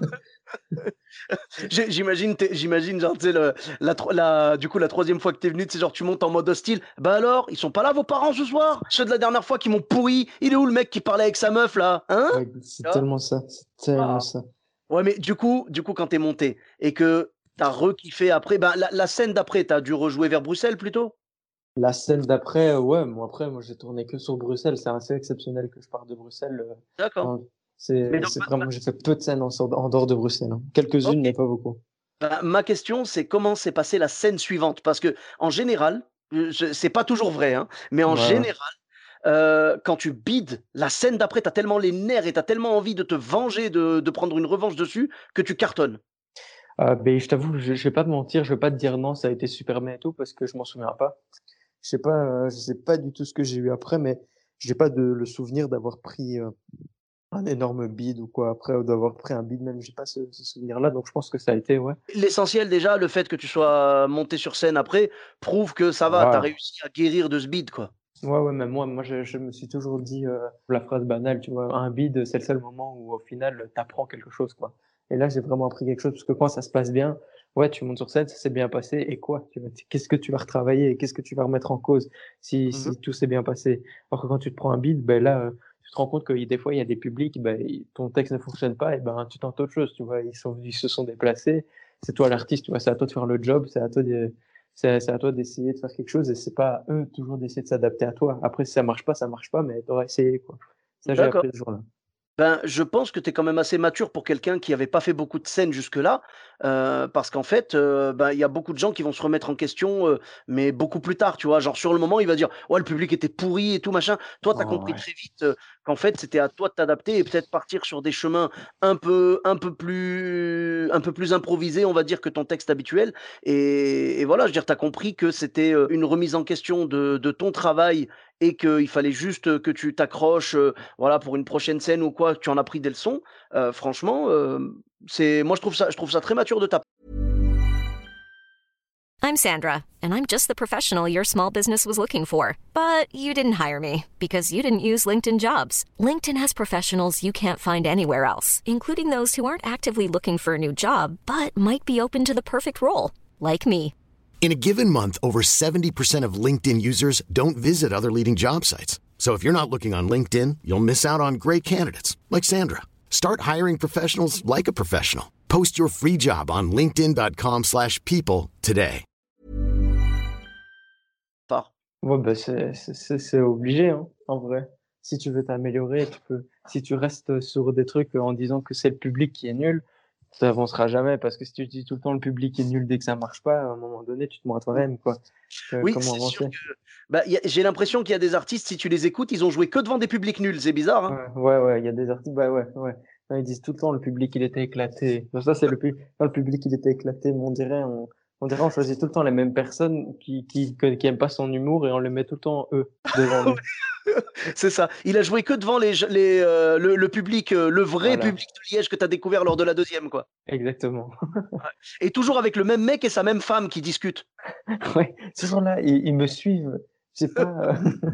j'imagine genre, tu sais, du coup, la troisième fois que t'es venu, tu sais, genre, tu montes en mode hostile: «Bah alors, ils sont pas là vos parents ce soir? Ceux de la dernière fois qui m'ont pourri? Il est où le mec qui parlait avec sa meuf là? Hein?» Ouais, Tu c'est vois? tellement ça, c'est tellement Ah. ça. Ouais, mais du coup, quand t'es monté et que t'as rekiffé après, bah, la scène d'après, t'as dû rejouer vers Bruxelles plutôt? La scène d'après, ouais, moi j'ai tourné que sur Bruxelles, c'est assez exceptionnel que je parte de Bruxelles, D'accord. enfin, Mais donc c'est vraiment j'ai fait peu de scènes en dehors de Bruxelles, hein. Quelques-unes, OK. mais pas beaucoup. Bah, ma question, c'est comment s'est passée la scène suivante? Parce qu'en général, c'est pas toujours vrai, hein, mais en Ouais, ouais. général, quand tu bides, la scène d'après, tu as tellement les nerfs et tu as tellement envie de te venger, de prendre une revanche dessus, que tu cartonnes. Beh, je t'avoue, je vais pas te mentir, je vais pas te dire: «Non, ça a été super bien et tout» parce que je m'en souviens pas. Je sais pas du tout ce que j'ai eu après, mais j'ai pas le souvenir d'avoir pris, un énorme bide ou quoi après ou d'avoir pris un bide même, j'ai pas ce souvenir-là, donc je pense que ça a été ouais. L'essentiel déjà, le fait que tu sois monté sur scène après, prouve que ça va, tu as Ouais. réussi à guérir de ce bide, quoi. Ouais, ouais, même moi je me suis toujours dit, la phrase banale, tu vois? Un bide, c'est le seul moment où au final, tu apprends quelque chose, quoi. Et là, j'ai vraiment appris quelque chose parce que quand ça se passe bien, ouais, tu montes sur scène, ça s'est bien passé et quoi? Qu'est-ce que tu vas retravailler? Qu'est-ce que tu vas remettre en cause Mmh. si tout s'est bien passé? Alors que quand tu te prends un bide, ben là, tu te rends compte que des fois, il y a des publics, ben, ton texte ne fonctionne pas et ben, tu tentes autre chose, tu vois? Ils se sont déplacés. C'est toi l'artiste, tu vois? C'est à toi de faire le job, c'est à toi d'essayer de faire quelque chose et c'est pas à eux toujours d'essayer de s'adapter à toi. Après, si ça marche pas, mais tu auras essayé, quoi. Ça, j'ai D'accord. appris ce jour-là. Ben, je pense que tu es quand même assez mature pour quelqu'un qui avait pas fait beaucoup de scènes jusque-là, parce qu'en fait, ben, il y a beaucoup de gens qui vont se remettre en question, mais beaucoup plus tard, tu vois? Genre sur le moment, il va dire: «Ouais, le public était pourri et tout machin». Toi, tu as Oh, compris ouais. très vite, qu'en fait, c'était à toi de t'adapter et peut-être partir sur des chemins un peu plus improvisés, on va dire, que ton texte habituel et voilà, je veux dire, tu as compris que c'était, une remise en question de ton travail et qu'il fallait juste, que tu t'accroches, voilà, pour une prochaine scène ou quoi, tu en as pris des leçons, franchement, c'est moi je trouve ça très mature de ta I'm Sandra, and I'm just the professional your small business was looking for. But you didn't hire me because you didn't use LinkedIn Jobs. LinkedIn has professionals you can't find anywhere else, including those who aren't actively looking for a new job, but might be open to the perfect role, like me. In a given month, over 70% of LinkedIn users don't visit other leading job sites. So if you're not looking on LinkedIn, you'll miss out on great candidates like Sandra. Start hiring professionals like a professional. Post your free job on linkedin.com/people today. part. Ouais, bah, c'est obligé, hein, en vrai. Si tu veux t'améliorer, tu peux. Si tu restes sur des trucs en disant que c'est le public qui est nul, ça avancera jamais parce que si tu dis tout le temps le public est nul dès que ça marche pas, à un moment donné, tu te mens à toi-même, quoi. Oui, Comment c'est sûr avancer? que bah, j'ai l'impression qu'il y a des artistes, si tu les écoutes, ils ont joué que devant des publics nuls, c'est bizarre, hein? Ouais, il y a des artistes, bah ouais, ouais. Non, ils disent tout le temps le public il était éclaté. Donc ça c'est quand le public il était éclaté, mais on choisit tout le temps les mêmes personnes qui aiment pas son humour et on les met tout le temps eux devant lui. C'est ça. Il a joué que devant le public, le vrai Voilà, public de Liège que tu as découvert lors de la deuxième, quoi. exactement. Et toujours avec le même mec et sa même femme qui discutent. Ouais, ces gens-là, ils me suivent. Je sais pas.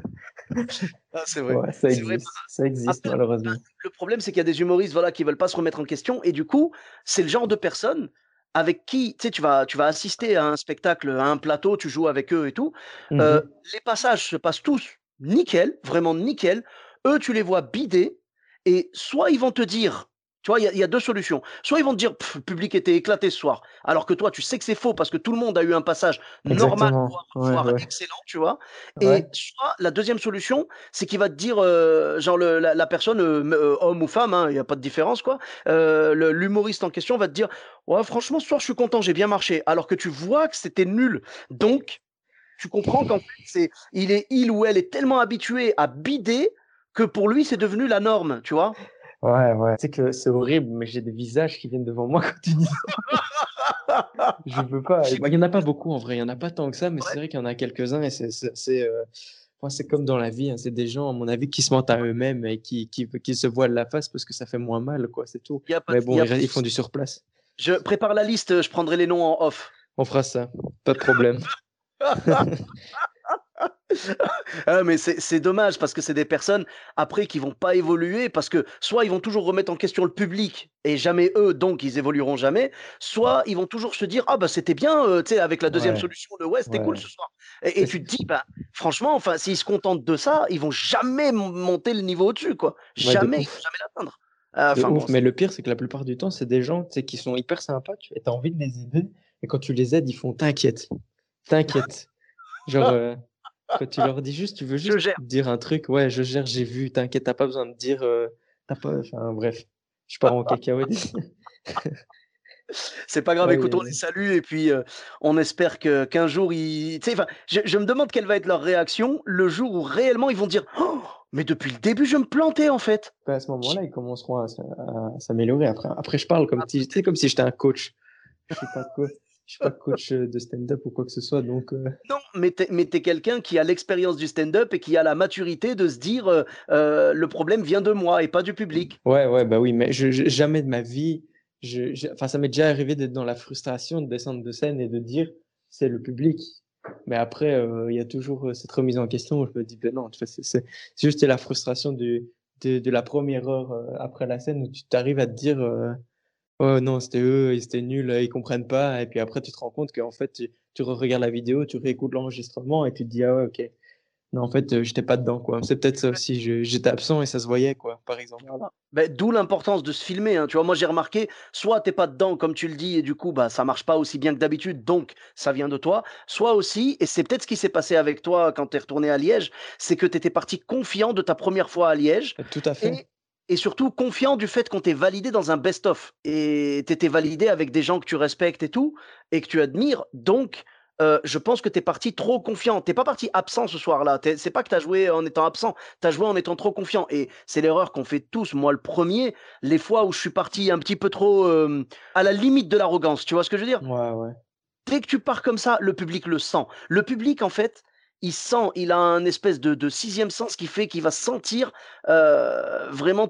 Ah, c'est vrai. Ouais, C'est vrai. ça existe Après, bah, malheureusement. le problème, c'est qu'il y a des humoristes, voilà, qui veulent pas se remettre en question et du coup, c'est le genre de personnes avec qui, tu sais, tu vas assister à un spectacle, à un plateau, tu joues avec eux et tout, heu, Mhm. les passages se passent tous nickel, vraiment nickel. Eux, tu les vois bider et soit ils vont te dire tu vois, il y a 2 solutions. Soit ils vont te dire: «Le public était éclaté ce soir», alors que toi, tu sais que c'est faux parce que tout le monde a eu un passage normal, Exactement. voire excellent, tu vois? Ouais, Et soit la deuxième solution, c'est qu'il va te dire, genre la personne, homme ou femme, hein, il y a pas de différence quoi, l'humoriste en question va te dire: «Ouais franchement ce soir je suis content, j'ai bien marché», alors que tu vois que c'était nul. Donc tu comprends qu'en fait il ou elle est tellement habitué à bider que pour lui c'est devenu la norme, tu vois? ouais. Tu sais que c'est horrible, mais j'ai des visages qui viennent devant moi quand tu dis ça. Je peux pas. Bah, il y en a pas beaucoup en vrai, il y en a pas tant que ça, mais Ouais, c'est vrai qu'il y en a quelques-uns et moi, c'est comme dans la vie, hein, c'est des gens, à mon avis, qui se mentent à eux-mêmes et qui se voilent la face parce que ça fait moins mal, quoi, c'est tout. Mais il bon, y a pas de ils font souci. du surplace. Je prépare la liste, je prendrai les noms en off. On fera ça, pas de problème. Ah, mais c'est dommage parce que c'est des personnes après qui vont pas évoluer parce que soit ils vont toujours remettre en question le public et jamais eux, donc ils évolueront jamais, soit ils vont toujours se dire: «Ah bah, c'était bien, tu sais avec la deuxième Ouais, solution, le ouais, c'était cool ouais. ce soir» et tu te dis: «Bah, franchement, enfin, s'ils se contentent de ça, ils vont jamais monter le niveau au-dessus, quoi. Ouais, de Jamais, ils vont ouf. jamais l'atteindre». De Enfin bon, ouf, mais le pire, c'est que la plupart du temps, c'est des gens, tu sais, qui sont hyper sympas, tu as envie de les aider et quand tu les aides, ils font: «T'inquiète, t'inquiète». Genre, quand tu leur dis juste tu veux je juste gère. dire un truc: «Ouais, je gère, j'ai vu, t'inquiète, tu pas besoin de dire, tu pas» enfin bref, je pars en cacahuète ici. C'est pas grave, Aïe, écoute, on aïe, les aïe. salue et puis, on espère que qu'un jour ils tu sais, enfin, je me demande quelle va être leur réaction le jour où réellement ils vont dire: «Oh, mais depuis le début, je me plantais en fait». Bah, à ce J moment-là, ils commenceront à s'améliorer après je parle comme si tu sais, comme si j'étais un coach. Je suis pas co je suis pas coach, de stand-up ou quoi que ce soit donc non, mais tu es quelqu'un qui a l'expérience du stand-up et qui a la maturité de se dire, «Le problème vient de moi et pas du public». ouais, bah, oui, mais jamais de ma vie, enfin, ça m'est déjà arrivé d'être dans la frustration de descendre de scène et de dire: «C'est le public». Mais après, il y a toujours, cette remise en question où je me dis: «Beh, non, tu vois, c'est juste la frustration de la première heure, après la scène où tu arrives à te dire, «Oh non, c'était eux, ils étaient nuls, ils comprennent pas» et puis après tu te rends compte qu'en fait, tu regardes la vidéo, tu réécoutes l'enregistrement et tu te dis: «Ah ouais, OK. Non, en fait, j'étais pas dedans, quoi». C'est peut-être ça aussi, j'étais absent et ça se voyait, quoi, par exemple. Voilà. Beh, d'où l'importance de se filmer, hein. Tu vois, moi, j'ai remarqué, soit tu es pas dedans, comme tu le dis, et du coup, bah, ça marche pas aussi bien que d'habitude, donc ça vient de toi. Soit aussi, et c'est peut-être ce qui s'est passé avec toi quand tu es retourné à Liège, c'est que tu étais parti confiant de ta première fois à Liège Tout à et fait. et surtout confiant du fait qu'on t'ait validé dans un best-of. Et tu étais validé avec des gens que tu respectes et tout, et que tu admires. Donc, je pense que tu es parti trop confiant. Tu pas parti absent ce soir-là. C'est pas que tu as joué en étant absent, tu as joué en étant trop confiant. Et c'est l'erreur qu'on fait tous, moi le premier, les fois où je suis parti un petit peu trop à la limite de l'arrogance. Tu vois ce que je veux dire? Ouais, ouais. Dès que tu pars comme ça, le public le sent. Le public, en fait, il sent, il a un espèce de sixième sens qui fait qu'il va sentir vraiment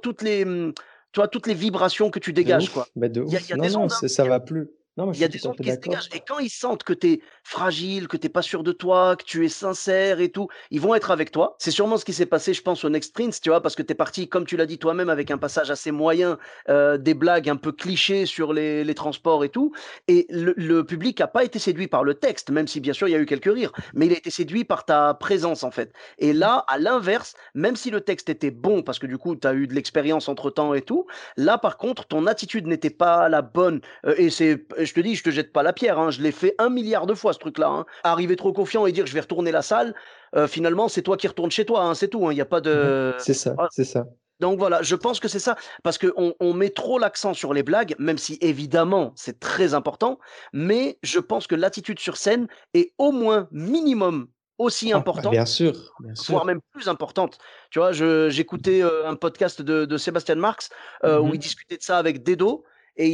tu vois, toutes les vibrations que tu dégages, quoi. De Il y ouf. a Non, des non, ondes, hein. ça va plus. Non, mais je Il y a suis des tout à ondes fait qui se d'accord. dégagent et quand ils sentent que tu es fragile, que tu pas sûr de toi, que tu es sincère et tout, ils vont être avec toi. C'est sûrement ce qui s'est passé, je pense, au Next Prince, tu vois? Parce que tu es parti, comme tu l'as dit toi-même, avec un passage assez moyen, des blagues un peu clichés sur les transports et tout et le public a pas été séduit par le texte, même si bien sûr il y a eu quelques rires, mais il a été séduit par ta présence, en fait et là, à l'inverse, même si le texte était bon parce que du coup, tu as eu de l'expérience entre-temps et tout, là, par contre, ton attitude n'était pas la bonne. Et je te dis, je te jette pas la pierre, hein, je l'ai fait 1 milliard de fois ce truc-là, hein. Arriver trop confiant et dire je vais retourner la salle, finalement c'est toi qui retournes chez toi, hein, c'est tout, hein, il n'y a pas de. C'est ça, Voilà. c'est ça. Donc voilà, je pense que c'est ça, parce qu'on met trop l'accent sur les blagues, même si évidemment c'est très important, mais je pense que l'attitude sur scène est au moins minimum aussi Ah, bah, importante, bien sûr, bien voire sûr. même plus importante. Tu vois, j'écoutais un podcast de Sébastien Marx où il Mhm. discutait de ça avec Dedo et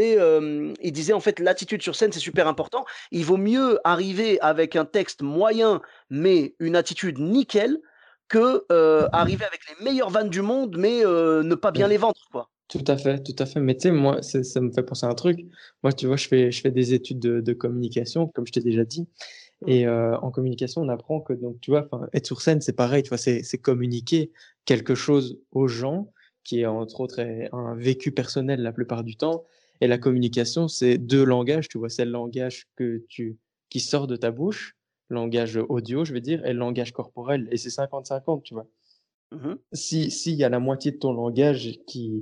il disait en fait l'attitude sur scène c'est super important. Il vaut mieux arriver avec un texte moyen mais une attitude nickel que arriver avec les meilleures vannes du monde mais ne pas bien les vendre quoi. Tout à fait, tout à fait. Mais tu sais, moi, ça me fait penser à un truc. Moi, tu vois, je fais des études de communication, comme je t'ai déjà dit. Mm. Et en communication, on apprend que, donc, tu vois, enfin, être sur scène, c'est pareil, tu vois, c'est communiquer quelque chose aux gens, qui est entre autres un vécu personnel la plupart du temps. Et la communication, c'est deux langages, tu vois, c'est le langage qui sort de ta bouche, langage audio, je veux dire, et le langage corporel. Et c'est 50-50, tu vois. Mhm. S'il y a la moitié de ton langage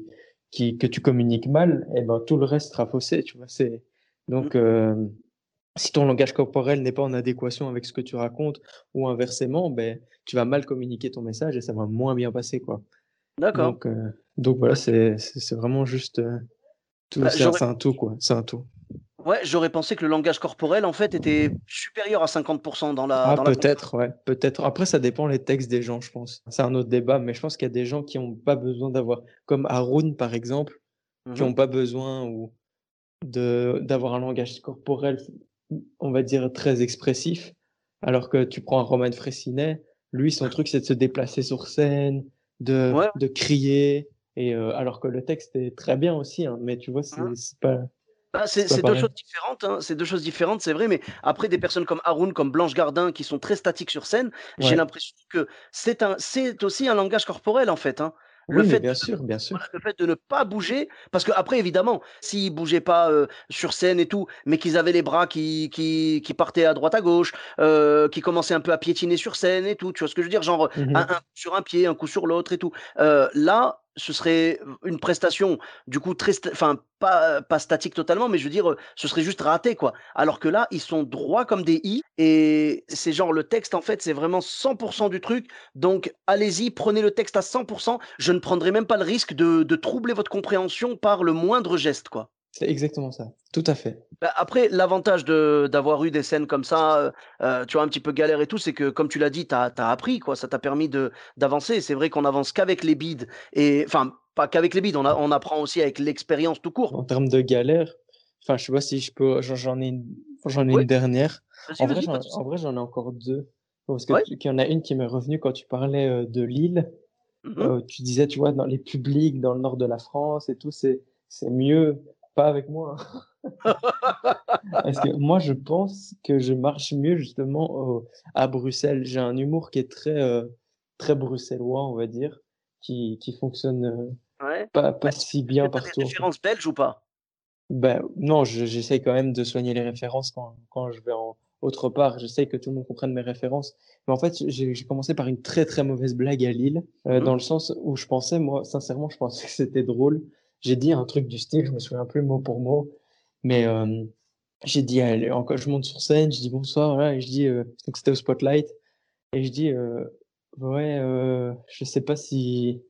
que tu communiques mal, eh ben, tout le reste sera faussé, tu vois. Mhm. Donc, si ton langage corporel n'est pas en adéquation avec ce que tu racontes ou inversement, ben, tu vas mal communiquer ton message et ça va moins bien passer, quoi. D'accord. Donc, donc voilà, c'est vraiment juste tout, Bah, j'aurais c'est un tout, quoi. C'est un tout. ouais, j'aurais pensé que le langage corporel en fait était supérieur à 50% Ah, dans la peut-être, ouais, peut-être. Après, ça dépend les textes des gens, je pense. C'est un autre débat, mais je pense qu'il y a des gens qui n'ont pas besoin d'avoir, comme Haroun, par exemple, qui Mhm. n'ont pas besoin ou d'avoir un langage corporel, on va dire, très expressif. Alors que tu prends un Roman Fressinet, lui, son truc, c'est de se déplacer sur scène, Ouais. de crier, et alors que le texte est très bien aussi, hein, mais tu vois, Bah, c'est pas c'est 2 pareil. choses différentes, hein, c'est 2 choses différentes, c'est vrai, mais après des personnes comme Haroun, comme Blanche Gardin qui sont très statiques sur scène, j'ai Ouais. l'impression que c'est aussi un langage corporel, en fait, hein. Le Oui, mais fait bien de sûr, bien voilà, sûr. le fait de ne pas bouger parce qu'après évidemment, s'ils bougeaient pas, sur scène et tout, mais qu'ils avaient les bras qui partaient à droite à gauche, qui commençaient un peu à piétiner sur scène et tout, tu vois ce que je veux dire? Genre, un Mhm. coup sur un pied, un coup sur l'autre et tout. Là, ce serait une prestation du coup très enfin pas statique totalement, mais je veux dire, ce serait juste raté quoi. Alors que là, ils sont droits comme des i et c'est genre le texte en fait, c'est vraiment 100% du truc. Donc allez-y, prenez le texte à 100%. Je ne prendrai même pas le risque de troubler votre compréhension par le moindre geste quoi. C'est exactement ça. Tout à fait. Bah, après, l'avantage d'avoir eu des scènes comme ça, tu vois, un petit peu galère et tout, c'est que, comme tu l'as dit, tu as appris, quoi. Ça t'a permis d'avancer. C'est vrai qu'on avance qu'avec les bides et enfin, pas qu'avec les bides, on apprend aussi avec l'expérience tout court. En termes de galère, enfin, je sais pas si je peux, j'en ai Oui, une dernière. vas-y, vas-y, pas de souci. En vrai, j'en ai encore deux. Parce que Ouais. qu'il y en a une qui m'est revenue quand tu parlais de Lille. Mmh. Tu disais, tu vois, dans les publics, dans le nord de la France et tout, c'est mieux. Pas avec moi, hein. Parce que moi, je pense que je marche mieux justement à Bruxelles. J'ai un humour qui est très bruxellois, on va dire, qui fonctionne Ouais. pas Bah, si est-ce que bien tu as des partout. références belges ou pas? Ben, non, j'essaye quand même de soigner les références quand je vais autre part. J'essaye que tout le monde comprenne mes références. Mais en fait, j'ai commencé par une très mauvaise blague à Lille, Mmh. dans le sens où je pensais, moi, sincèrement, je pensais que c'était drôle. J'ai dit un truc du style, je me souviens plus mot pour mot, mais j'ai dit, allez, encore, je monte sur scène, je dis bonsoir, là, et je dis, donc c'était au Spotlight, et je dis, ouais, je sais pas si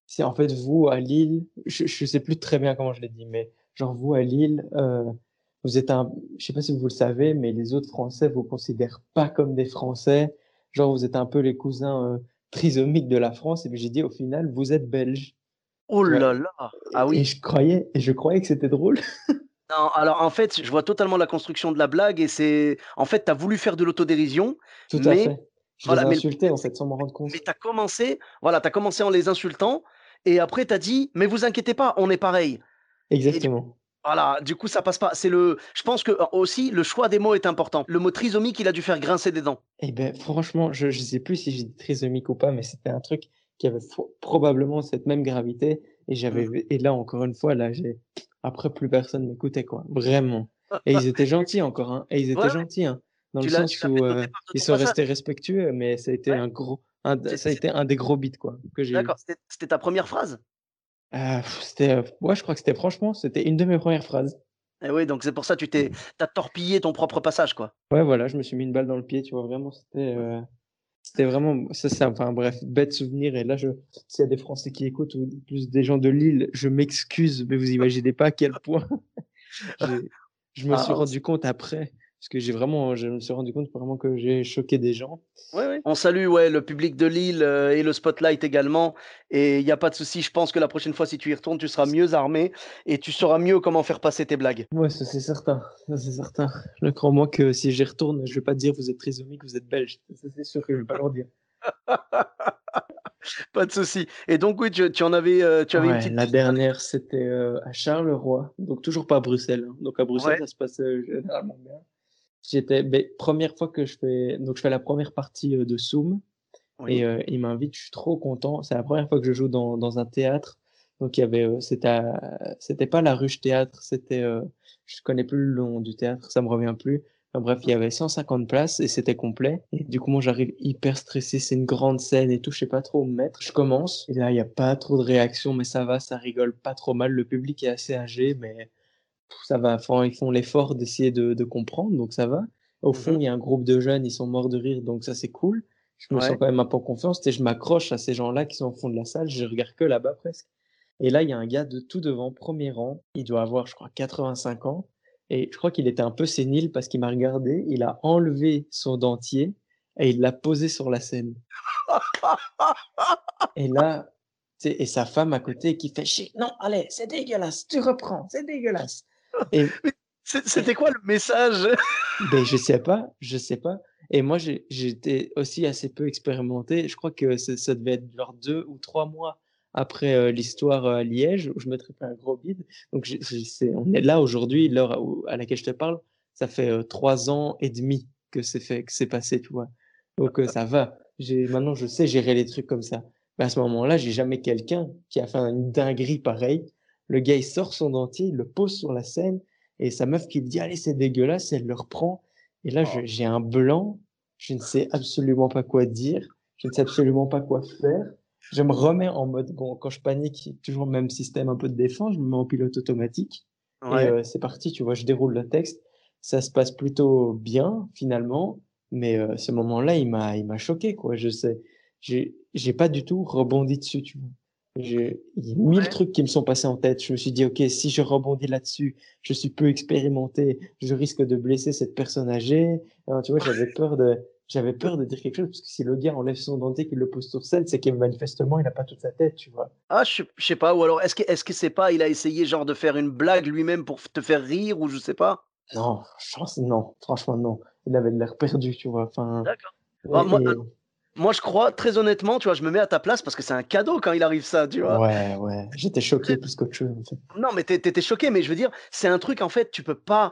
C'est en fait vous à Lille, je sais plus très bien comment je l'ai dit, mais genre vous à Lille, vous êtes un, je sais pas si vous le savez, mais les autres Français vous considèrent pas comme des Français. Genre vous êtes un peu les cousins trisomiques de la France. Et puis j'ai dit au final vous êtes belges. Oh Tu vois. là là! Ah Et oui. je croyais que c'était drôle. Non, alors en fait, je vois totalement la construction de la blague et c'est en fait, tu as voulu faire de l'autodérision, Tout à mais fait. Je les voilà, mais le insultais problème, en c'est fait que sans m'en rendre mais compte. tu as commencé voilà, tu as commencé en les insultant et après tu as dit: «Mais vous inquiétez pas, on est pareil» et du Exactement. voilà, du coup, ça passe pas. Je pense que, aussi, le choix des mots est important. Le mot trisomique, il a dû faire grincer des dents. Et ben franchement, je sais plus si j'ai dit trisomique ou pas, mais c'était un truc qui avait probablement cette même gravité. Et Mmh. et là encore une fois, là j'ai après plus personne m'écoutait quoi, vraiment. Et ils étaient Et gentils encore, hein. Et ils ouais, étaient ouais, gentils, hein, dans le tu sens l'as où fait noter par de ils ton sont passage? restés respectueux, mais ça a été Ouais? un gros, ça a C'est été un des gros beats quoi que j'ai eu. d'accord, c'était ta première phrase? C'était ouais, je crois que c'était franchement, c'était une de mes premières phrases. Et oui, donc c'est pour ça, tu as torpillé ton propre passage, quoi. Ouais, voilà, je me suis mis une balle dans le pied, tu vois? Vraiment, c'était vraiment ça enfin bref, bête souvenir. Et là, s'il y a des Français qui écoutent ou plus des gens de Lille, je m'excuse, mais vous imaginez pas à quel point j'ai je me suis Ah, rendu compte après, parce que je me suis rendu compte vraiment que j'ai choqué des gens. ouais, ouais. On salue, ouais, le public de Lille, et le Spotlight également et il y a pas de souci. Je pense que la prochaine fois, si tu y retournes, tu seras mieux armé et tu sauras mieux comment faire passer tes blagues. Ouais, ça c'est certain. Je crois-moi que si j'y retourne, je vais pas dire: «Vous êtes trisomique, vous êtes belge». Ça, c'est sûr que je vais pas leur dire. Pas de souci et donc oui, tu avais une Ouais, petite la dernière, c'était, à Charleroi, donc toujours pas à Bruxelles, hein. Donc à Bruxelles, ouais, ça se passe, généralement bien. Beh, 1re fois que je fais la première partie, de Soum. Et oui, il m'invite, je suis trop content. C'est la première fois que je joue dans un théâtre. Donc il y avait, c'était pas la Ruche Théâtre, c'était, je connais plus le nom du théâtre, ça me revient plus. Enfin bref, il y avait 150 places et c'était complet. Et du coup, moi, j'arrive hyper stressé, c'est une grande scène et tout, je sais pas trop où me mettre. Je commence et là, il y a pas trop de réaction, mais ça va, ça rigole pas trop mal. Le public est assez âgé, mais ça va. Enfin, ils font l'effort d'essayer de comprendre, donc ça va. Au fond, mmh, il y a un groupe de jeunes, ils sont morts de rire, donc ça, c'est cool. Je me sens ouais, quand même un peu en confiance et je m'accroche à ces gens-là qui sont au fond de la salle. Je regarde que là-bas presque. Et là, il y a un gars de tout devant, premier rang. Il doit avoir, je crois, 85 ans. Et je crois qu'il était un peu sénile parce qu'il m'a regardé. Il a enlevé son dentier et il l'a posé sur la scène. Et là, tu sais, et sa femme à côté qui fait chier. Non, allez, c'est dégueulasse. Tu reprends, c'est dégueulasse. Et, mais c'était quoi le message? Ben je sais pas, je sais pas. Et moi, j'étais aussi assez peu expérimenté. Je crois que ça devait être genre 2 ou 3 mois après, l'histoire, à Liège où je m'étais pris un gros bide. Donc j'ai c'est on est là aujourd'hui, l'heure à laquelle je te parle, ça fait, 3 ans et demi que c'est passé, tu vois? Donc ça va. Maintenant, je sais gérer les trucs comme ça. Mais à ce moment-là, j'ai jamais quelqu'un qui a fait une dinguerie pareille. Le gars, il sort son dentier, il le pose sur la scène et sa meuf qui lui dit: «Allez, c'est dégueulasse», elle le reprend. Et là, Oh, j'ai un blanc, je ne sais absolument pas quoi dire, je ne sais absolument pas quoi faire. Je me remets en mode, bon, quand je panique, toujours le même système un peu de défense, je me mets en pilote automatique et ouais. c'est parti, tu vois? Je déroule le texte. Ça se passe plutôt bien finalement, mais ce moment-là, il m'a choqué, quoi. J'ai pas du tout rebondi dessus, tu vois? Il y a 1000 trucs qui me sont passés en tête. Je me suis dit: «OK, si je rebondis là-dessus, je suis peu expérimenté, je risque de blesser cette personne âgée». Tu vois, j'avais peur de dire quelque chose parce que si le gars enlève son dentier, qu'il le pose sur scène, c'est que manifestement, il a pas toute sa tête, tu vois? Ah, je sais pas ou alors est-ce que c'est pas il a essayé genre de faire une blague lui-même pour f te faire rire ou je sais pas? Non, je pense non, franchement non. Il avait l'air perdu, tu vois? Enfin, D'accord. Bah, et moi je crois très honnêtement, tu vois, je me mets à ta place parce que c'est un cadeau quand il arrive ça, tu vois? ouais, ouais, j'étais choqué plus qu'autre chose, en fait. Non, mais tu étais choqué, mais je veux dire, c'est un truc en fait, tu peux pas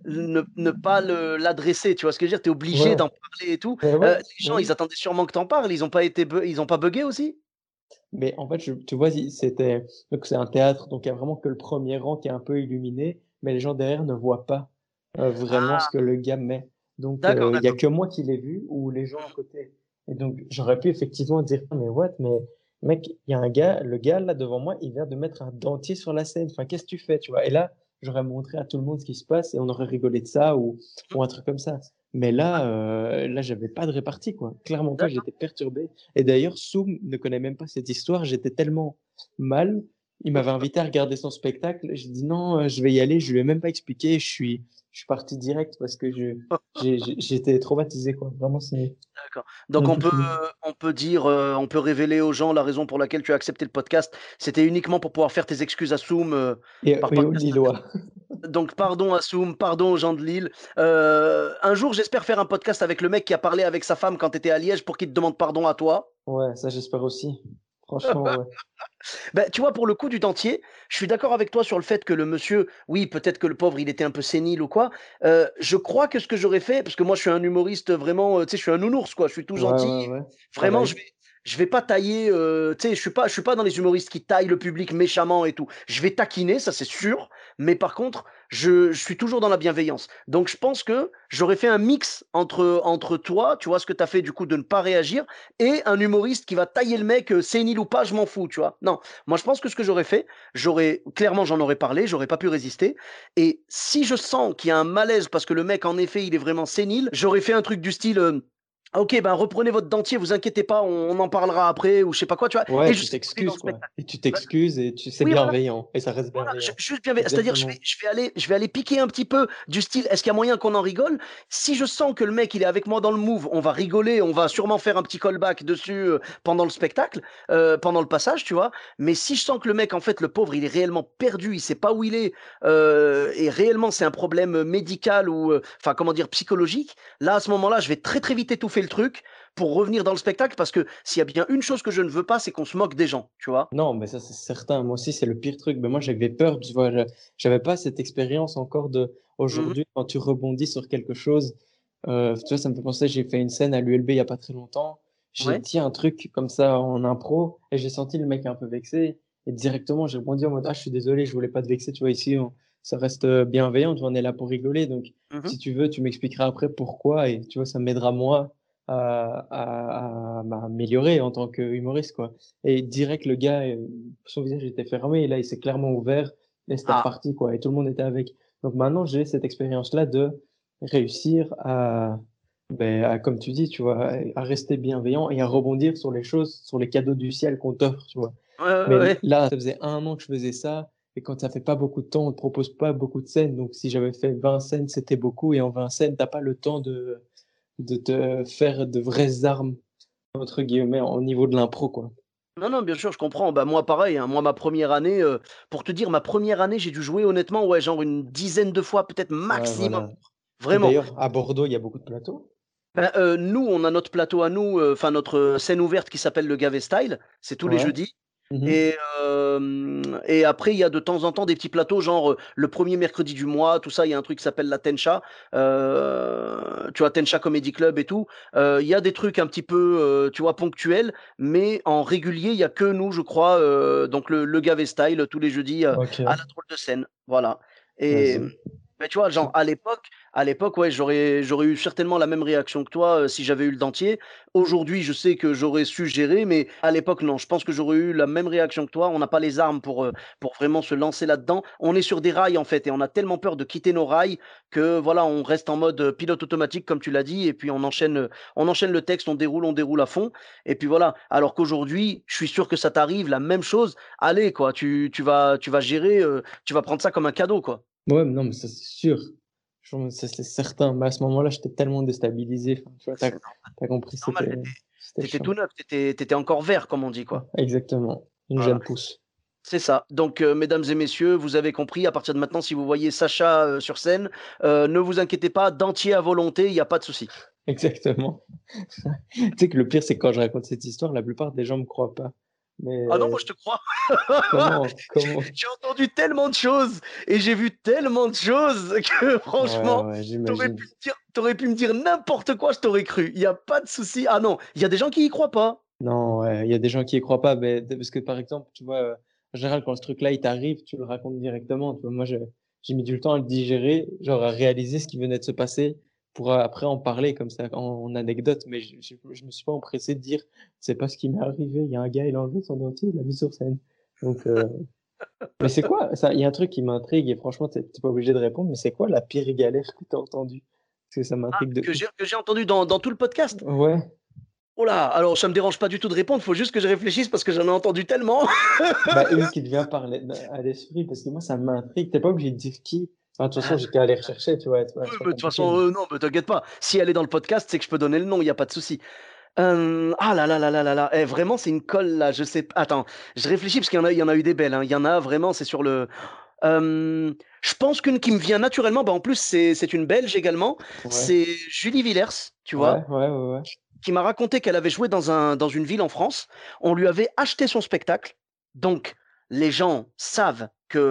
ne pas l'adresser, tu vois ce que je veux dire? Tu es obligé Ouais, d'en parler et tout. ouais, Les gens, ouais. ils attendaient sûrement que tu en parles, ils ont pas buggé aussi? Mais en fait, tu vois, donc c'est un théâtre, donc il y a vraiment que le premier rang qui est un peu illuminé, mais les gens derrière ne voient pas, vraiment ce Ah, que le gars met. Donc d'accord, il y a d'accord. que moi qui l'ai vu ou les gens à côté. Et donc j'aurais pu effectivement dire: «Mais what? Mais mec, il y a un gars, le gars là devant moi, il vient de mettre un dentier sur la scène. Enfin, qu'est-ce que tu fais?» Tu vois? Et là, j'aurais montré à tout le monde ce qui se passe et on aurait rigolé de ça ou un truc comme ça. Mais là, j'avais pas de répartie, quoi. Clairement pas, D'accord. j'étais perturbé. Et d'ailleurs, Soum ne connaît même pas cette histoire. J'étais tellement mal. Il m'avait invité à regarder son spectacle. J'ai dit non, je vais y aller. Je lui ai même pas expliqué. Je suis parti direct parce que j'étais traumatisé, quoi. Vraiment, c'est D'accord. Donc un truc qui me- on peut dire, on peut révéler aux gens la raison pour laquelle tu as accepté le podcast. C'était uniquement pour pouvoir faire tes excuses à Soum, par Et aux podcast. Lillois. Donc pardon à Soum, pardon aux gens de Lille. Un jour, j'espère faire un podcast avec le mec qui a parlé avec sa femme quand tu étais à Liège pour qu'il te demande pardon à toi. Ouais, ça, j'espère aussi. Franchement, ouais. Ben, tu vois, pour le coup du dentier, je suis d'accord avec toi sur le fait que le monsieur, oui, peut-être que le pauvre, il était un peu sénile ou quoi. Je crois que ce que j'aurais fait, parce que moi, je suis un humoriste vraiment, tu sais, je suis un nounours, quoi. Je suis tout Ouais, gentil. ouais, ouais. Vraiment, Pareil. je vais pas tailler, tu sais, je suis pas dans les humoristes qui taillent le public méchamment et tout. Je vais taquiner, ça c'est sûr. Mais par contre, je suis toujours dans la bienveillance. Donc, je pense que j'aurais fait un mix entre toi, tu vois, ce que tu as fait du coup de ne pas réagir, et un humoriste qui va tailler le mec, sénile ou pas, je m'en fous, tu vois. Non, moi, je pense que ce que j'aurais fait, clairement, j'en aurais parlé, j'aurais pas pu résister. Et si je sens qu'il y a un malaise parce que le mec, en effet, il est vraiment sénile, j'aurais fait un truc du style, ah, ok, ben reprenez votre dentier, vous inquiétez pas, on en parlera après, ou je sais pas quoi, tu vois. Et Ouais, je tu sais que c'est dans t'excuses, le quoi. spectacle. Et tu Bah, t'excuses et c'est oui, voilà. bienveillant. Et ça reste Voilà, bienveillant. juste bienveillant. C'est-à-dire, Exactement. je vais aller piquer un petit peu du style, est-ce qu'il y a moyen qu'on en rigole? Si je sens que le mec, il est avec moi dans le move, on va rigoler, on va sûrement faire un petit callback dessus pendant le spectacle, pendant le passage, tu vois. Mais si je sens que le mec, en fait, le pauvre, il est réellement perdu, il sait pas où il est, et réellement, c'est un problème médical ou, enfin, comment dire, psychologique, là, à ce moment-là, je vais très, très vite étouffer le truc pour revenir dans le spectacle parce que s'il y a bien une chose que je ne veux pas, c'est qu'on se moque des gens, tu vois. Non, mais ça, c'est certain. Moi aussi, c'est le pire truc. Mais moi, j'avais peur, tu vois. J'avais pas cette expérience encore de Mhm. aujourd'hui, quand tu rebondis sur quelque chose. Tu vois, ça me fait penser, j'ai fait une scène à l'ULB il y a pas très longtemps. J'ai Ouais. dit un truc comme ça en impro et j'ai senti le mec un peu vexé. Et directement, j'ai rebondi en mode, ah, je suis désolé, je voulais pas te vexer. Tu vois, ici, ça reste bienveillant. Tu vois, on est là pour rigoler. Donc, Mhm. si tu veux, tu m'expliqueras après pourquoi. Et tu vois, ça m'aidera moi à m'améliorer en tant que humoriste, quoi. Et direct, le gars, son visage était fermé, et là, il s'est clairement ouvert, et c'était Ah. reparti, quoi. Et tout le monde était avec. Donc maintenant, j'ai cette expérience-là de réussir comme tu dis, tu vois, à rester bienveillant et à rebondir sur les choses, sur les cadeaux du ciel qu'on t'offre, tu vois. Ouais, ouais, Mais ouais. là, ça faisait 1 an que je faisais ça, et quand ça fait pas beaucoup de temps, on te propose pas beaucoup de scènes. Donc si j'avais fait 20 scènes, c'était beaucoup, et en 20 scènes, t'as pas le temps de te faire de vraies armes, entre guillemets, au niveau de l'impro, quoi. Non, non, bien sûr, je comprends. Bah, moi, pareil, hein. Moi, ma première année, pour te dire, ma première année, j'ai dû jouer honnêtement, ouais, genre une dizaine de fois, peut-être Ouais, maximum. voilà. Et Vraiment. d'ailleurs, à Bordeaux, il y a beaucoup de plateaux. Ben, nous, on a notre plateau à nous, enfin notre scène ouverte qui s'appelle le Gavet Style. C'est tous les Ouais. jeudis. Mhm. Et après, il y a de temps en temps des petits plateaux, genre le premier mercredi du mois, tout ça. Il y a un truc qui s'appelle la Tencha. Tu vois, Tencha Comedy Club et tout. Il y a des trucs un petit peu, tu vois, ponctuels, mais en régulier, il y a que nous, je crois. Donc le Gavet Style tous les jeudis à la Ok. drôle de scène. Voilà. Et Vas-y. ben, tu vois, genre à l'époque, ouais, j'aurais eu certainement la même réaction que toi si j'avais eu le dentier. Aujourd'hui, je sais que j'aurais su gérer, mais à l'époque, non. Je pense que j'aurais eu la même réaction que toi. On n'a pas les armes pour vraiment se lancer là-dedans. On est sur des rails, en fait, et on a tellement peur de quitter nos rails que, voilà, on reste en mode pilote automatique, comme tu l'as dit, et puis on enchaîne le texte, on déroule à fond. Et puis voilà. Alors qu'aujourd'hui, je suis sûr que ça t'arrive, la même chose. Allez, quoi, tu vas gérer, tu vas prendre ça comme un cadeau, quoi. Ouais, mais non, mais ça, c'est sûr. Ça, c'est certain. Mais à ce moment-là, j'étais tellement déstabilisé. Enfin, tu vois, C'est normal. t'as compris, C'est normal. c'était T'étais chiant. tout neuf, t'étais encore vert, comme on dit, quoi. Exactement. Une Voilà. jeune pousse. C'est ça. Donc, mesdames et messieurs, vous avez compris. À partir de maintenant, si vous voyez Sacha sur scène, ne vous inquiétez pas, dentier à volonté, il n'y a pas de souci. Exactement. Tu sais que le pire, c'est que quand je raconte cette histoire, la plupart des gens me croient pas. Ah non, Mais moi je te crois. comment? J'ai entendu tellement de choses et j'ai vu tellement de choses que Ouais, franchement, ouais, j'imagine. t'aurais pu me dire n'importe quoi, je t'aurais cru. Il n'y a pas de souci. Ah non, il y a des gens qui y croient pas. Non, ouais, il y a des gens qui y croient pas, mais parce que par exemple, tu vois, en général, quand ce truc-là, il t'arrive, tu le racontes directement. Tu vois, moi, j'ai mis du temps à le digérer, genre à réaliser ce qui venait de se passer pour après en parler comme ça, en anecdote. Mais je me suis pas empressé de dire, c'est pas ce qui m'est arrivé. Il y a un gars, il a enlevé son dentier, il l'a mis sur scène. Donc, mais c'est quoi ça? Il y a un truc qui m'intrigue et franchement, t'es pas obligé de répondre. Mais c'est quoi la pire galère que t'as entendue? Parce que ça m'intrigue de ouf. Que j'ai entendu dans tout le podcast. Ouais. Oh là, alors ça me dérange pas du tout de répondre, faut juste que je réfléchisse parce que j'en ai entendu tellement. Bah, une qui te vient à l'esprit, parce que moi, ça m'intrigue. T'es pas obligé de dire qui. Enfin, de toute façon, j'ai qu'à aller rechercher, tu vois. C'est Oui, pas mais de toute compliqué. façon, non, mais t'inquiète pas. Si elle est dans le podcast, c'est que je peux donner le nom, il y a pas de souci. Ah là là là là là là, eh, vraiment, c'est une colle là. Je sais. Attends, je réfléchis parce il y en a eu des belles, hein. Il y en a vraiment, c'est sur le. Je pense qu'une qui me vient naturellement, bah en plus c'est une Belge également. Ouais. C'est Julie Villers, tu vois, Ouais, ouais, ouais, ouais. qui m'a raconté qu'elle avait joué dans une ville en France. On lui avait acheté son spectacle. Donc, les gens savent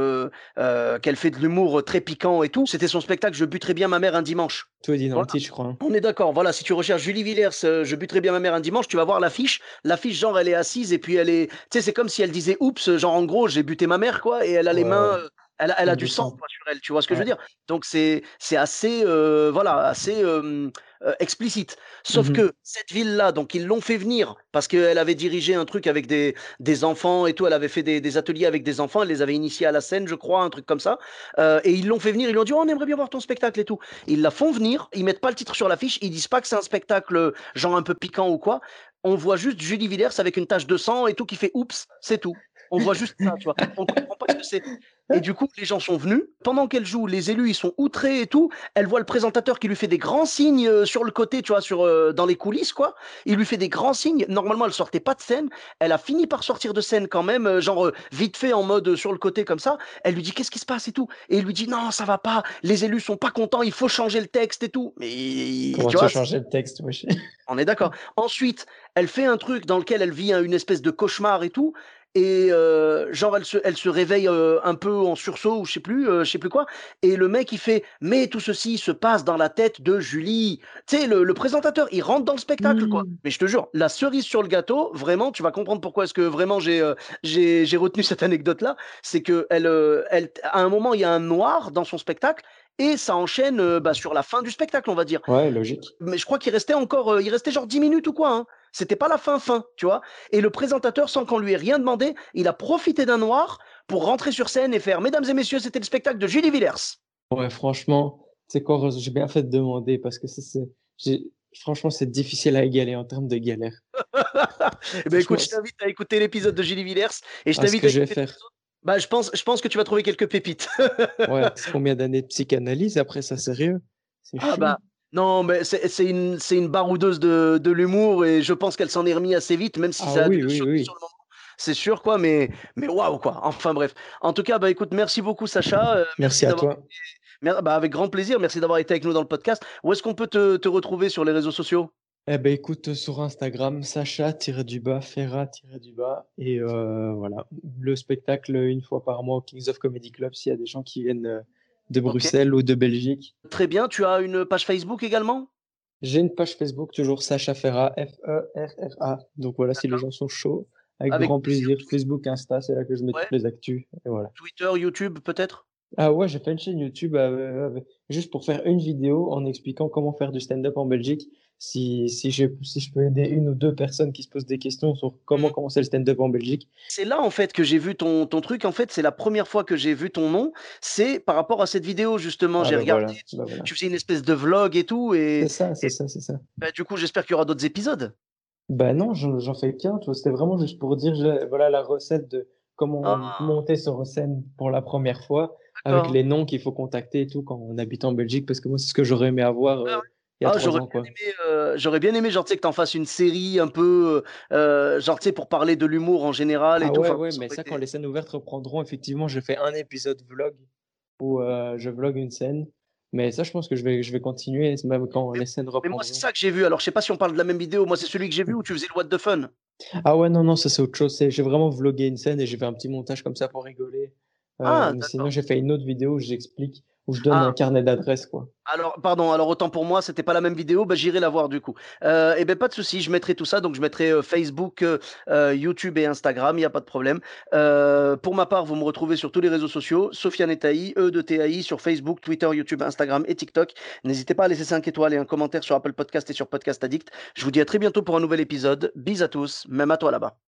qu'elle fait de l'humour très piquant et tout. C'était son spectacle Je buterai bien ma mère un dimanche. Tout est dit dans le Voilà. titre, je crois, hein. On est d'accord. Voilà, si tu recherches Julie Villers, Je buterai bien ma mère un dimanche, tu vas voir l'affiche. L'affiche, genre, elle est assise et puis elle est. Tu sais, c'est comme si elle disait oups, genre en gros, j'ai buté ma mère, quoi, et elle a les Ouais, ouais. mains. Elle a Comme du du sang, sang. quoi, sur elle. Tu vois ce que je veux Ouais. dire? Donc, c'est assez. Voilà, assez. Explicite. Sauf Mhm. que cette ville-là, donc ils l'ont fait venir parce qu'elle avait dirigé un truc avec des enfants et tout. Elle avait fait des ateliers avec des enfants. Elle les avait initiés à la scène, je crois, un truc comme ça. Et ils l'ont fait venir. Ils lui ont dit, oh, on aimerait bien voir ton spectacle et tout. Ils la font venir. Ils mettent pas le titre sur l'affiche. Ils disent pas que c'est un spectacle genre un peu piquant ou quoi. On voit juste Julie Villers avec une tache de sang et tout qui fait oups, c'est tout. On voit juste ça, tu vois. On comprend pas ce que c'est. Et du coup, les gens sont venus. Pendant qu'elle joue, les élus, ils sont outrés et tout. Elle voit le présentateur qui lui fait des grands signes sur le côté, tu vois, dans les coulisses, quoi. Il lui fait des grands signes. Normalement, elle sortait pas de scène. Elle a fini par sortir de scène quand même, genre vite fait en mode sur le côté comme ça. Elle lui dit qu'est-ce qui se passe et tout. Et il lui dit non, ça va pas. Les élus sont pas contents. Il faut changer le texte et tout. Mais Comment tu tu as vois, changé le texte, wesh? on est d'accord. Ensuite, elle fait un truc dans lequel elle vit une espèce de cauchemar et tout. Et genre, elle se réveille un peu en sursaut ou je sais plus quoi. Et le mec, il fait, mais tout ceci se passe dans la tête de Julie. Tu sais, le présentateur, il rentre dans le spectacle, quoi. Hmm. Mais je te jure, la cerise sur le gâteau, vraiment, tu vas comprendre pourquoi est-ce que vraiment j'ai retenu cette anecdote-là. C'est que à un moment, il y a un noir dans son spectacle et ça enchaîne bah, sur la fin du spectacle, on va dire. Ouais, logique. Mais je crois qu'il restait encore, il restait genre 10 minutes ou quoi, hein. C'était pas la fin, tu vois. Et le présentateur, sans qu'on lui ait rien demandé, il a profité d'un noir pour rentrer sur scène et faire Mesdames et messieurs, c'était le spectacle de Julie Villers. Ouais, franchement, c'est quoi, Rose, j'ai bien fait de demander parce que franchement, c'est difficile à égaler en termes de galère. Eh ben écoute, Franchement, je t'invite à écouter l'épisode de Julie Villers et je ce t'invite que à je vais écouter tous faire. les autres. Bah, je pense que tu vas trouver quelques pépites. Ouais, c'est combien d'années de psychanalyse après ça, sérieux? C'est Ah chaud. bah, non, mais c'est une baroudeuse de l'humour et je pense qu'elle s'en est remis assez vite, même si Ah ça a dû oui, la oui, choquer sur oui. le moment. C'est sûr, quoi, mais waouh, quoi. Enfin, bref. En tout cas, bah écoute, merci beaucoup, Sacha. Merci Merci à d'avoir toi. été. Bah, avec grand plaisir. Merci d'avoir été avec nous dans le podcast. Où est-ce qu'on peut te retrouver sur les réseaux sociaux? Eh ben écoute, sur Instagram, Sacha-Ferra-, et voilà. Le spectacle une fois par mois au Kings of Comedy Club s'il y a des gens qui viennent de Ok. Bruxelles ou de Belgique. Très bien. Tu as une page Facebook également? J'ai une page Facebook, toujours Sacha Ferra, Ferra. Donc voilà, si les D'accord. gens sont chauds, avec Avec grand plaisir. plaisir. Facebook, Insta, c'est là que je mets toutes Ouais. les actus. Et voilà. Twitter, YouTube, peut-être? Ah ouais, j'ai fait une chaîne YouTube juste pour faire une vidéo en expliquant comment faire du stand-up en Belgique. Si je peux aider une ou deux personnes qui se posent des questions sur comment commencer le stand-up en Belgique. C'est là, en fait, que j'ai vu ton truc. En fait, c'est la première fois que j'ai vu ton nom. C'est par rapport à cette vidéo, justement. Ah J'ai ben regardé, voilà, ben voilà. tu faisais une espèce de vlog et tout. C'est Et, ça, c'est et ça, c'est ça. bah, du coup, j'espère qu'il y aura d'autres épisodes. Bah non, j'en fais qu'un, tu vois. C'était vraiment juste pour dire, voilà la recette de comment Ah, monter sur scène pour la première fois, avec d'accord. les noms qu'il faut contacter et tout quand on habite en Belgique, parce que moi, c'est ce que j'aurais aimé avoir Ah, ouais. il y a Ah, 3 ans, quoi. j'aurais bien aimé, genre, tu sais, que t'en fasses une série un peu, genre, tu sais, pour parler de l'humour en général et Ah tout. ouais, Enfin, ouais, ça mais aurait ça, quand été. les scènes ouvertes reprendront, effectivement, je fais un épisode vlog où je vlog une scène. Mais ça, je pense que je vais continuer, même quand Mais, les scènes mais moi, c'est reprendront. ça que j'ai vu. Alors, je sais pas si on parle de la même vidéo. Moi, c'est celui que j'ai vu où tu faisais le What the Fun. Ah ouais, non, non, ça c'est autre chose. J'ai vraiment vlogué une scène et j'ai fait un petit montage comme ça pour rigoler. Ah, Mais sinon, d'accord. j'ai fait une autre vidéo où j'explique, où je donne un Ah, carnet d'adresses, quoi. alors, pardon, alors autant pour moi, c'était pas la même vidéo, bah, j'irai la voir du coup. Et ben pas de souci, je mettrai tout ça, donc je mettrai Facebook, YouTube et Instagram, il n'y a pas de problème. Pour ma part, vous me retrouvez sur tous les réseaux sociaux, Sofiane Taï, E de TAI, sur Facebook, Twitter, YouTube, Instagram et TikTok. N'hésitez pas à laisser 5 étoiles et un commentaire sur Apple Podcast et sur Podcast Addict. Je vous dis à très bientôt pour un nouvel épisode. Bis à tous, même à toi là-bas.